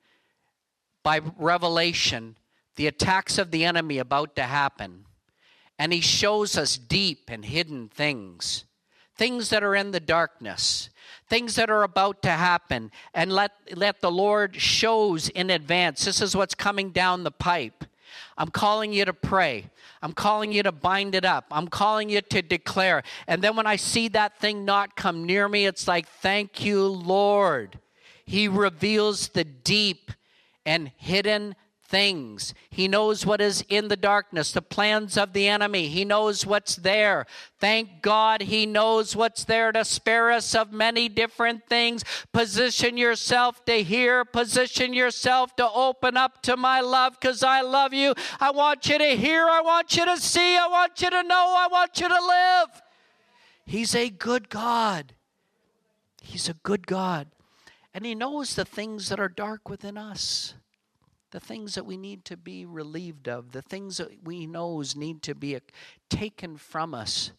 by revelation the attacks of the enemy about to happen. And he shows us deep and hidden things. Things that are in the darkness. Things that are about to happen. And let, let the Lord shows in advance. This is what's coming down the pipe. I'm calling you to pray. I'm calling you to bind it up. I'm calling you to declare. And then when I see that thing not come near me, it's like, thank you, Lord. He reveals the deep and hidden things. He knows what is in the darkness, the plans of the enemy. He knows what's there. Thank God he knows what's there to spare us of many different things. Position yourself to hear. Position yourself to open up to my love, because I love you. I want you to hear. I want you to see. I want you to know. I want you to live. He's a good God. He's a good God. And he knows the things that are dark within us. The things that we need to be relieved of, the things that we know need to be taken from us,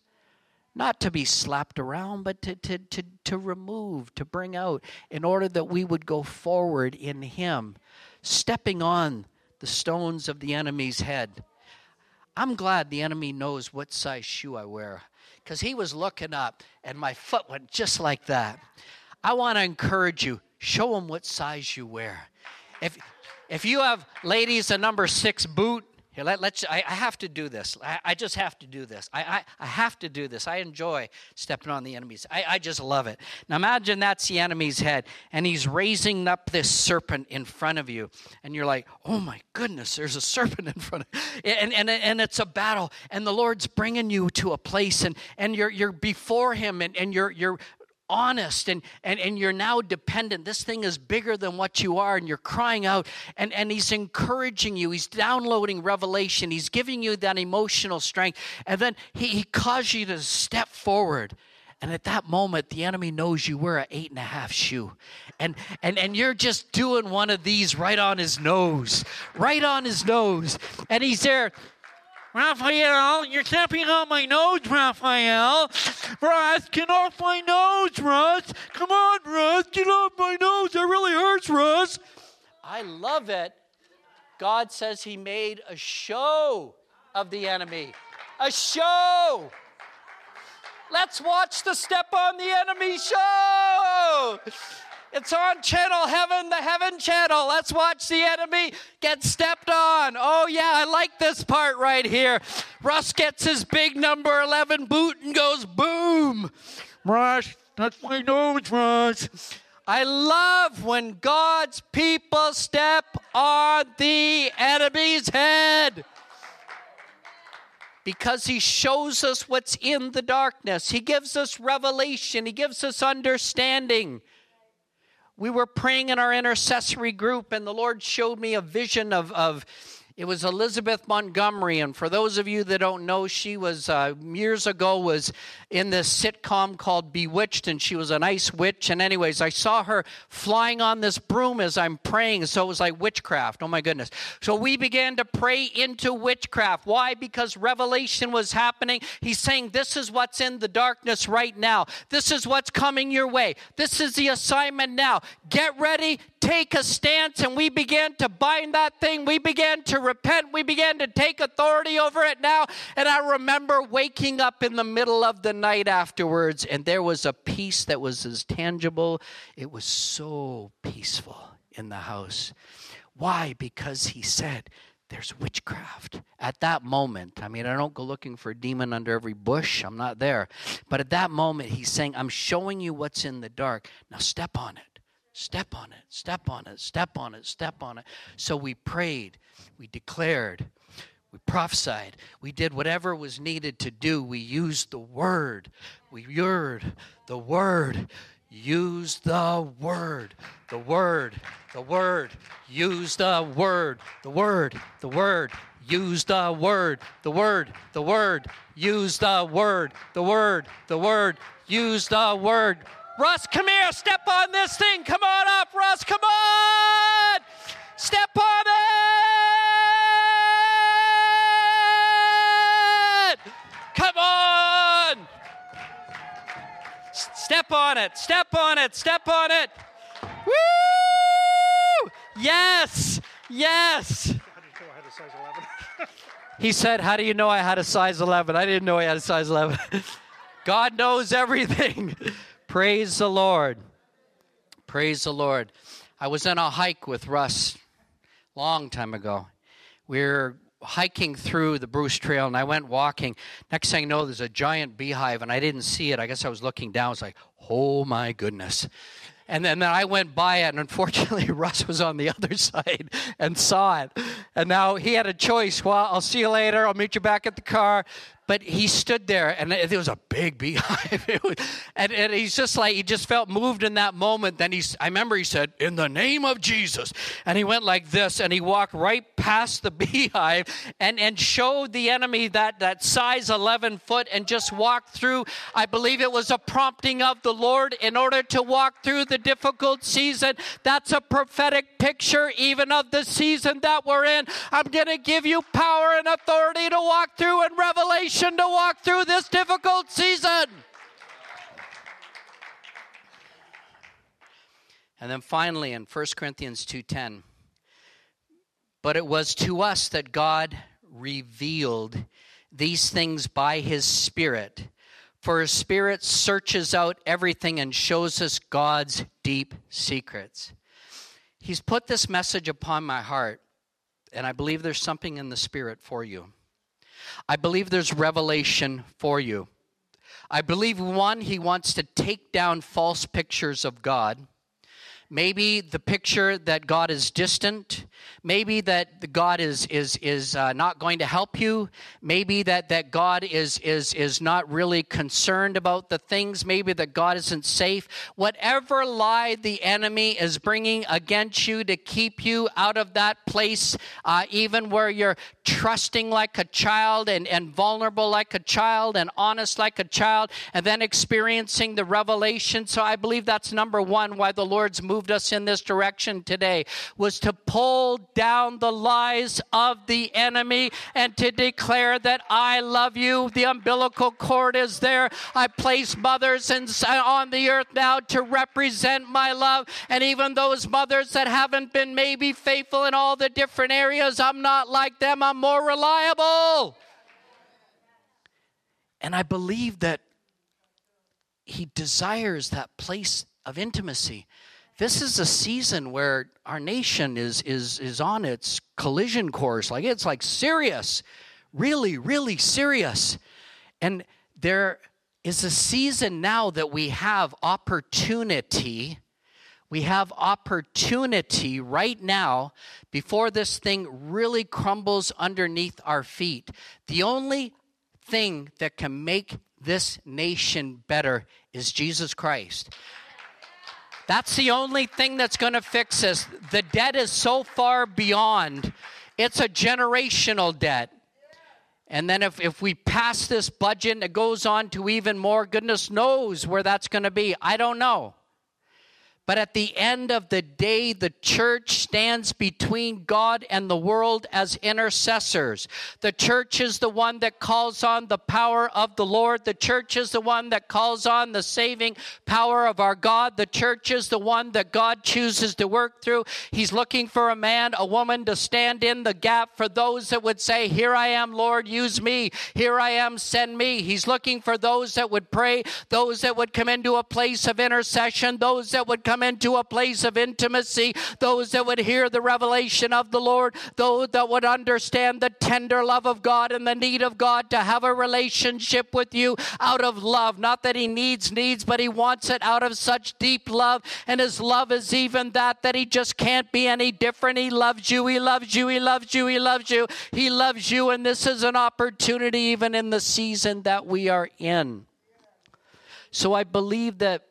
not to be slapped around, but to, to, to, to remove, to bring out, in order that we would go forward in him, stepping on the stones of the enemy's head. I'm glad the enemy knows what size shoe I wear, because he was looking up and my foot went just like that. I want to encourage you, show him what size you wear. If If you have, ladies, a number six boot, here, let, let's, I, I have to do this. I, I just have to do this. I, I, I have to do this. I enjoy stepping on the enemy's. I, I just love it. Now imagine that's the enemy's head, and he's raising up this serpent in front of you, and you're like, oh my goodness, there's a serpent in front of you. And, and, and it's a battle, and the Lord's bringing you to a place, and, and you're, you're before him, and, and you're, you're honest, and, and, and you're now dependent. This thing is bigger than what you are, and you're crying out, and, and he's encouraging you. He's downloading revelation. He's giving you that emotional strength, and then he, he calls you to step forward. And at that moment, the enemy knows you wear an eight and a half shoe. And, and, and you're just doing one of these right on his nose, right on his nose. And he's there, Raphael, you're stepping on my nose, Raphael. Russ, get off my nose, Russ. Come on, Russ, get off my nose. That really hurts, Russ. I love it. God says he made a show of the enemy. A show. Let's watch the Step on the Enemy show. It's on Channel Heaven, the Heaven Channel. Let's watch the enemy get stepped on. Oh, yeah, I like this part right here. Russ gets his big number eleven boot and goes, boom. Russ, that's my nose, Russ. I love when God's people step on the enemy's head. Because he shows us what's in the darkness. He gives us revelation. He gives us understanding. We were praying in our intercessory group, and the Lord showed me a vision of, of it was Elizabeth Montgomery. And for those of you that don't know, she was, uh, years ago, was in this sitcom called Bewitched, and she was a nice witch. And anyways, I saw her flying on this broom as I'm praying, so it was like witchcraft. Oh, my goodness. So we began to pray into witchcraft. Why? Because revelation was happening. He's saying, this is what's in the darkness right now. This is what's coming your way. This is the assignment now. Get ready. Take a stance, and we began to bind that thing. We began to repent. We began to take authority over it now. And I remember waking up in the middle of the night afterwards, and there was a peace that was as tangible. It was so peaceful in the house. Why? Because he said, there's witchcraft. At that moment, I mean, I don't go looking for a demon under every bush. I'm not there. But at that moment, he's saying, I'm showing you what's in the dark. Now step on it. Step on it, step on it, step on it, step on it. So we prayed, we declared, we prophesied, we did whatever was needed to do. We used the word, we used the word, use the word, the word, the word, use the word, the word, the word, use the word, the word, the word, use the word, the word, the word, use the word. Russ, come here. Step on this thing. Come on up, Russ. Come on. Step on it. Come on. S- step on it. Step on it. Step on it. Woo! Yes. Yes. How do you know I had a size eleven? He said, how do you know I had a size eleven? I didn't know I had a size eleven. God knows everything. Praise the Lord. Praise the Lord. I was on a hike with Russ a long time ago. We were hiking through the Bruce Trail, and I went walking. Next thing I know, there's a giant beehive, and I didn't see it. I guess I was looking down. I was like, oh, my goodness. And then, then I went by it, and unfortunately, Russ was on the other side and saw it. And now he had a choice. Well, I'll see you later. I'll meet you back at the car. But he stood there, and it was a big beehive. It was, and, and he's just like, he just felt moved in that moment. Then he's, I remember he said, in the name of Jesus. And he went like this, and he walked right past the beehive and, and showed the enemy that, that size eleven foot and just walked through. I believe it was a prompting of the Lord in order to walk through the difficult season. That's a prophetic picture even of the season that we're in. I'm going to give you power and authority to walk through in Revelation, to walk through this difficult season. And then finally in First Corinthians two ten, but it was to us that God revealed these things by his Spirit. For his Spirit searches out everything and shows us God's deep secrets. He's put this message upon my heart, and I believe there's something in the Spirit for you. I believe there's revelation for you. I believe, one, he wants to take down false pictures of God. Maybe the picture that God is distant. Maybe that God is is is uh, not going to help you. Maybe that, that God is is is not really concerned about the things. Maybe that God isn't safe. Whatever lie the enemy is bringing against you to keep you out of that place, uh, even where you're trusting like a child and, and vulnerable like a child and honest like a child, and then experiencing the revelation. So I believe that's number one, why the Lord's moved us in this direction today, was to pull down the lies of the enemy and to declare that I love you. The umbilical cord is there. I place mothers in, on the earth now to represent my love. And even those mothers that haven't been maybe faithful in all the different areas, I'm not like them. I'm more reliable. And I believe that he desires that place of intimacy. This is a season where our nation is is is on its collision course. Like it's like serious, really, really serious. And there is a season now that we have opportunity. We have opportunity right now before this thing really crumbles underneath our feet. The only thing that can make this nation better is Jesus Christ. That's the only thing that's going to fix us. The debt is so far beyond. It's a generational debt. And then if, if we pass this budget and it goes on to even more, goodness knows where that's going to be. I don't know. But at the end of the day, the church stands between God and the world as intercessors. The church is the one that calls on the power of the Lord. The church is the one that calls on the saving power of our God. The church is the one that God chooses to work through. He's looking for a man, a woman to stand in the gap for those that would say, here I am, Lord, use me. Here I am, send me. He's looking for those that would pray, those that would come into a place of intercession, those that would come into a place of intimacy, those that would hear the revelation of the Lord, those that would understand the tender love of God and the need of God to have a relationship with you out of love. Not that he needs needs, but he wants it out of such deep love. And his love is even that, that he just can't be any different. He loves you, he loves you, he loves you, he loves you, he loves you. And this is an opportunity even in the season that we are in. So I believe that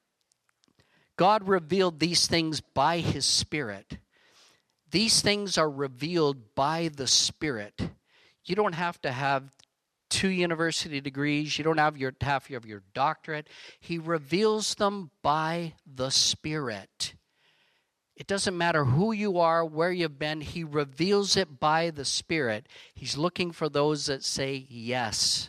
God revealed these things by his Spirit. These things are revealed by the Spirit. You don't have to have two university degrees. You don't have your half of your doctorate. He reveals them by the Spirit. It doesn't matter who you are, where you've been. He reveals it by the Spirit. He's looking for those that say yes.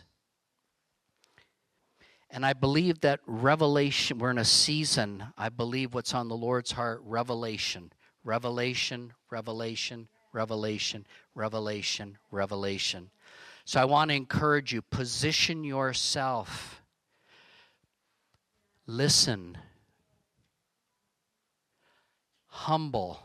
And I believe that revelation, we're in a season, I believe what's on the Lord's heart, revelation, revelation, revelation, revelation, revelation, revelation. So I want to encourage you, position yourself. Listen. Humble.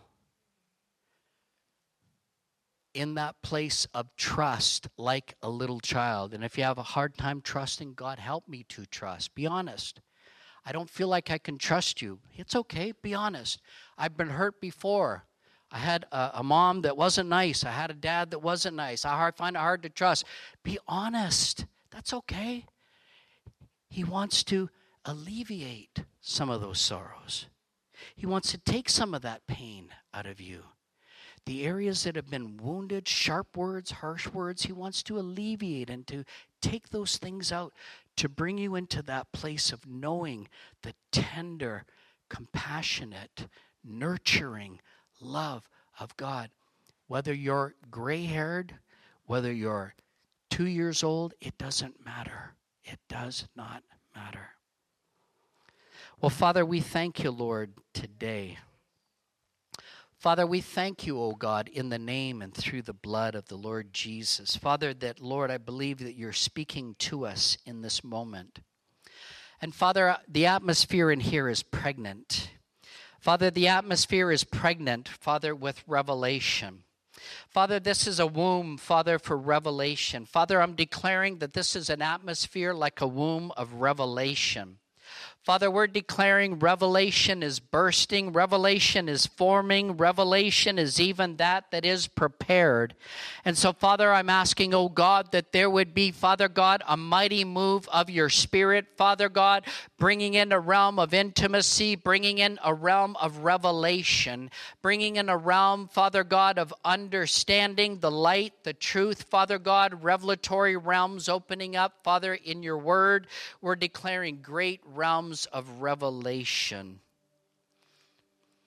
In that place of trust like a little child. And if you have a hard time trusting, God, help me to trust. Be honest. I don't feel like I can trust you. It's okay. Be honest. I've been hurt before. I had a, a mom that wasn't nice. I had a dad that wasn't nice. I find it hard to trust. Be honest. That's okay. He wants to alleviate some of those sorrows. He wants to take some of that pain out of you. The areas that have been wounded, sharp words, harsh words, he wants to alleviate and to take those things out, to bring you into that place of knowing the tender, compassionate, nurturing love of God. Whether you're gray-haired, whether you're two years old, it doesn't matter. It does not matter. Well, Father, we thank you, Lord, today. Father, we thank you, O God, in the name and through the blood of the Lord Jesus. Father, that, Lord, I believe that you're speaking to us in this moment. And Father, the atmosphere in here is pregnant. Father, the atmosphere is pregnant, Father, with revelation. Father, this is a womb, Father, for revelation. Father, I'm declaring that this is an atmosphere like a womb of revelation. Father, we're declaring revelation is bursting, revelation is forming, revelation is even that that is prepared. And so, Father, I'm asking, oh God, that there would be, Father God, a mighty move of your Spirit, Father God, bringing in a realm of intimacy, bringing in a realm of revelation, bringing in a realm, Father God, of understanding the light, the truth, Father God, revelatory realms opening up, Father, in your word. We're declaring great realms of revelation.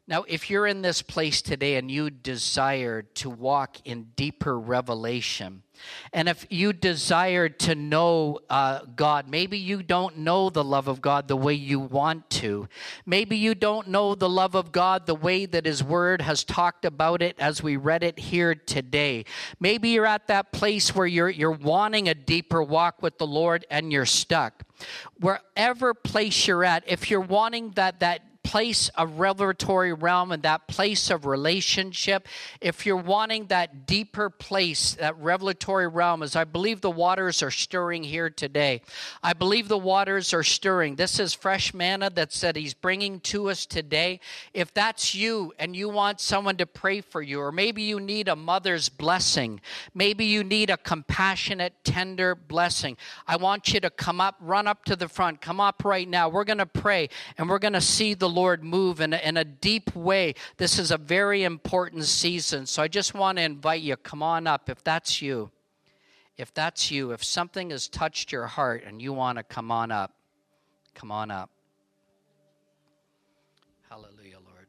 Now, if you're in this place today and you desire to walk in deeper revelation, and if you desire to know uh, God, maybe you don't know the love of God the way you want to. Maybe you don't know the love of God the way that His Word has talked about it as we read it here today. Maybe you're at that place where you're you're wanting a deeper walk with the Lord and you're stuck. Wherever place you're at, if you're wanting that that place of revelatory realm and that place of relationship, if you're wanting that deeper place, that revelatory realm, as I believe the waters are stirring here today. I believe the waters are stirring. This is fresh manna that said He's bringing to us today. If that's you and you want someone to pray for you, or maybe you need a mother's blessing, maybe you need a compassionate, tender blessing, I want you to come up, run up to the front, come up right now. We're going to pray and we're going to see the Lord move in a, in a deep way. This is a very important season. So I just want to invite you, come on up if that's you. If that's you, if something has touched your heart and you want to come on up, come on up. Hallelujah, Lord.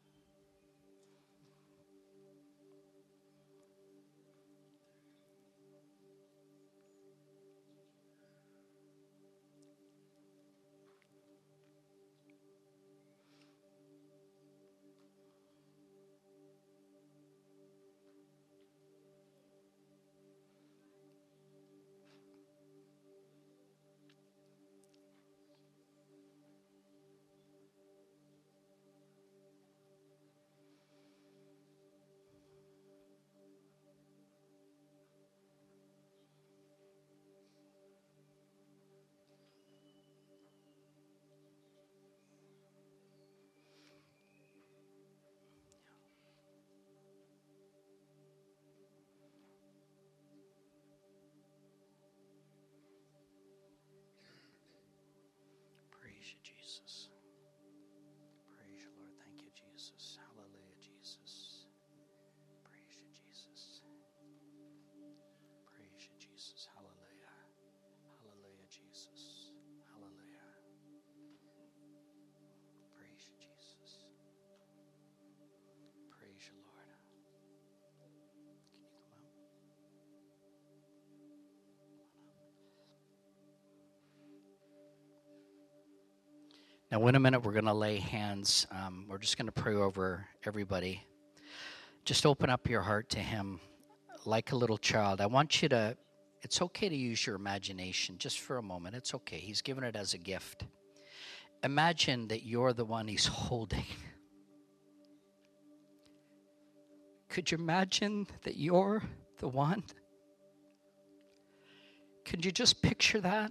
Praise you, Jesus. Praise you, Lord. Thank you, Jesus. Hallelujah, Jesus. Praise you, Jesus. Praise you, Jesus. Hallelujah. Hallelujah, Jesus. Hallelujah. Praise you, Jesus. Praise you, Lord. Can you come out? Now, in a minute, we're going to lay hands. Um, we're just going to pray over everybody. Just open up your heart to Him like a little child. I want you to, it's okay to use your imagination just for a moment. It's okay. He's given it as a gift. Imagine that you're the one He's holding. Could you imagine that you're the one? Could you just picture that?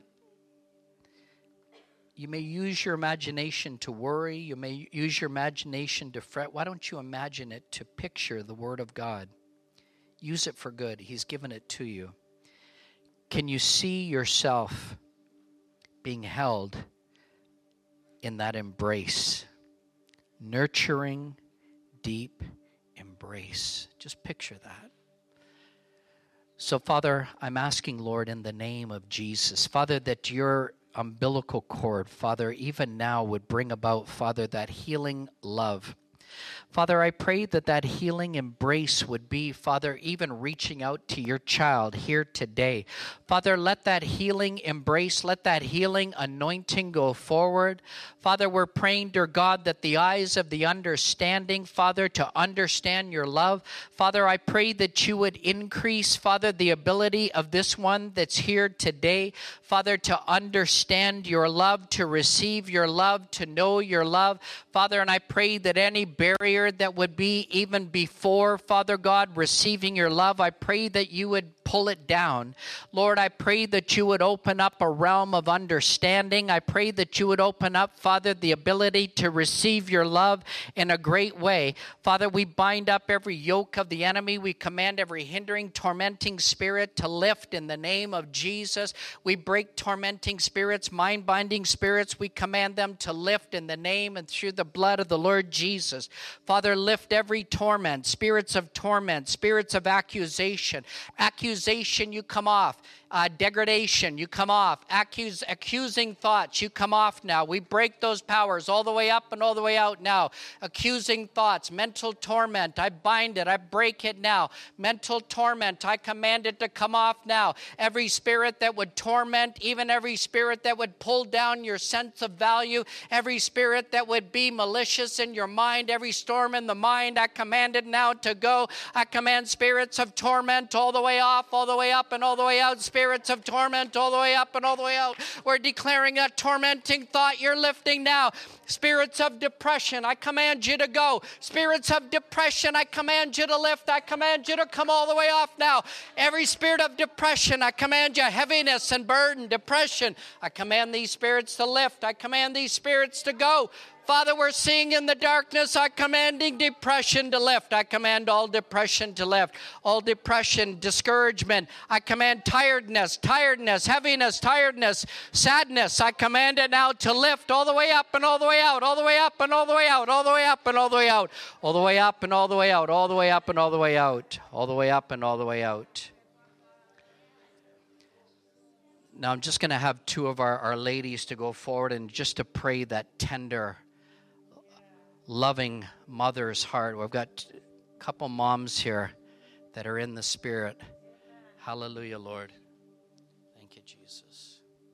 You may use your imagination to worry. You may use your imagination to fret. Why don't you imagine it to picture the Word of God? Use it for good. He's given it to you. Can you see yourself being held in that embrace? Nurturing, deep embrace. Just picture that. So, Father, I'm asking, Lord, in the name of Jesus, Father, that your umbilical cord, Father, even now would bring about, Father, that healing love. Father, I pray that that healing embrace would be, Father, even reaching out to your child here today. Father, let that healing embrace, let that healing anointing go forward. Father, we're praying, dear God, that the eyes of the understanding, Father, to understand your love. Father, I pray that you would increase, Father, the ability of this one that's here today, Father, to understand your love, to receive your love, to know your love. Father, and I pray that any barrier that would be even before, Father God, receiving your love, I pray that you would pull it down. Lord, I pray that you would open up a realm of understanding. I pray that you would open up, Father, the ability to receive your love in a great way. Father, we bind up every yoke of the enemy. We command every hindering, tormenting spirit to lift in the name of Jesus. We break tormenting spirits, mind-binding spirits. We command them to lift in the name and through the blood of the Lord Jesus. Father, lift every torment, spirits of torment, spirits of accusation. Accusation, you come off. Uh, degradation, you come off. Accuse, accusing thoughts, you come off now. We break those powers all the way up and all the way out now. Accusing thoughts, mental torment, I bind it, I break it now. Mental torment, I command it to come off now. Every spirit that would torment, even every spirit that would pull down your sense of value, every spirit that would be malicious in your mind, every storm in the mind, I command it now to go. I command spirits of torment all the way off, all the way up and all the way out. Spirits of torment all the way up and all the way out. We're declaring a tormenting thought you're lifting now. Spirits of depression, I command you to go. Spirits of depression, I command you to lift. I command you to come all the way off now. Every spirit of depression, I command you heaviness and burden, depression. I command these spirits to lift. I command these spirits to go. Father, we're seeing in the darkness, I'm commanding depression to lift. I command all depression to lift. All depression, discouragement. I command tiredness, tiredness, heaviness, tiredness, sadness. I command it now to lift all the way up and all the way out, all the way up and all the way out, all the way up and all the way out, all the way up and all the way out, all the way up and all the way out, all the way up and all the way out. Now I'm just going to have two of our, our ladies to go forward and just to pray that tender, loving mother's heart. We've got a couple moms here that are in the Spirit. Hallelujah, Lord. Thank you, Jesus.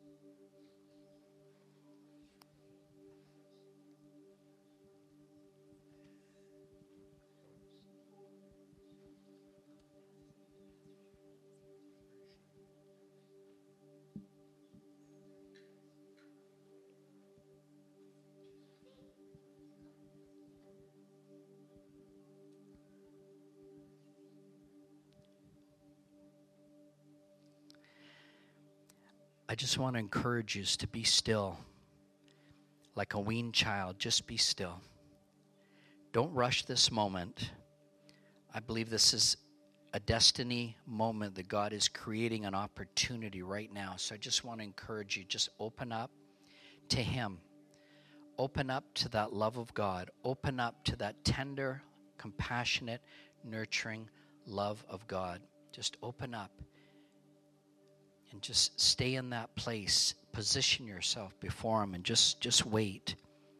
I just want to encourage you to be still. Like a weaned child, just be still. Don't rush this moment. I believe this is a destiny moment that God is creating an opportunity right now. So I just want to encourage you, just open up to Him. Open up to that love of God. Open up to that tender, compassionate, nurturing love of God. Just open up. And just stay in that place. Position yourself before Him and just, just wait.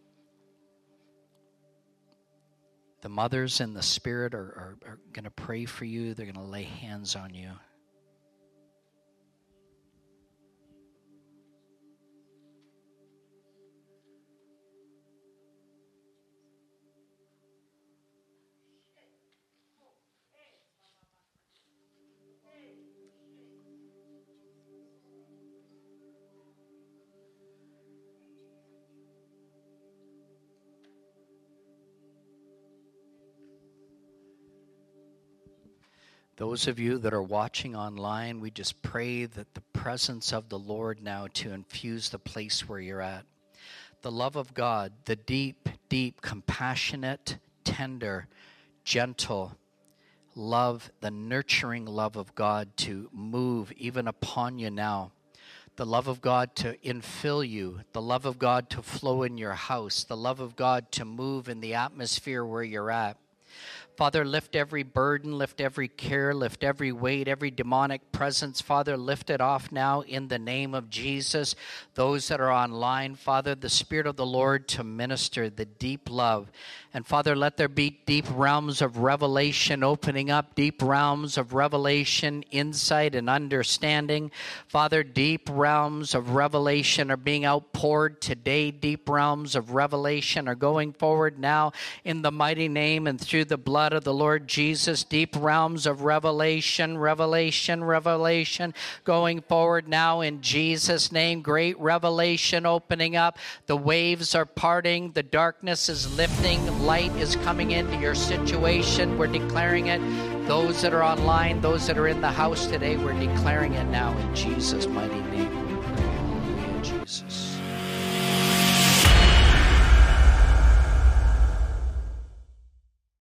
The mothers in the Spirit are, are, are going to pray for you. They're going to lay hands on you. Those of you that are watching online, we just pray that the presence of the Lord now to infuse the place where you're at. The love of God, the deep, deep, compassionate, tender, gentle love, the nurturing love of God to move even upon you now. The love of God to infill you, the love of God to flow in your house, the love of God to move in the atmosphere where you're at. Father, lift every burden, lift every care, lift every weight, every demonic presence. Father, lift it off now in the name of Jesus. Those that are online, Father, the Spirit of the Lord to minister the deep love. And Father, let there be deep realms of revelation opening up, deep realms of revelation, insight, and understanding. Father, deep realms of revelation are being outpoured today. Deep realms of revelation are going forward now in the mighty name and through the blood of the Lord Jesus. Deep realms of revelation, revelation, revelation going forward now in Jesus' name. Great revelation opening up. The waves are parting. The darkness is lifting. Light is coming into your situation. We're declaring it. Those that are online, those that are in the house today, we're declaring it now in Jesus' mighty name. Hallelujah, Jesus.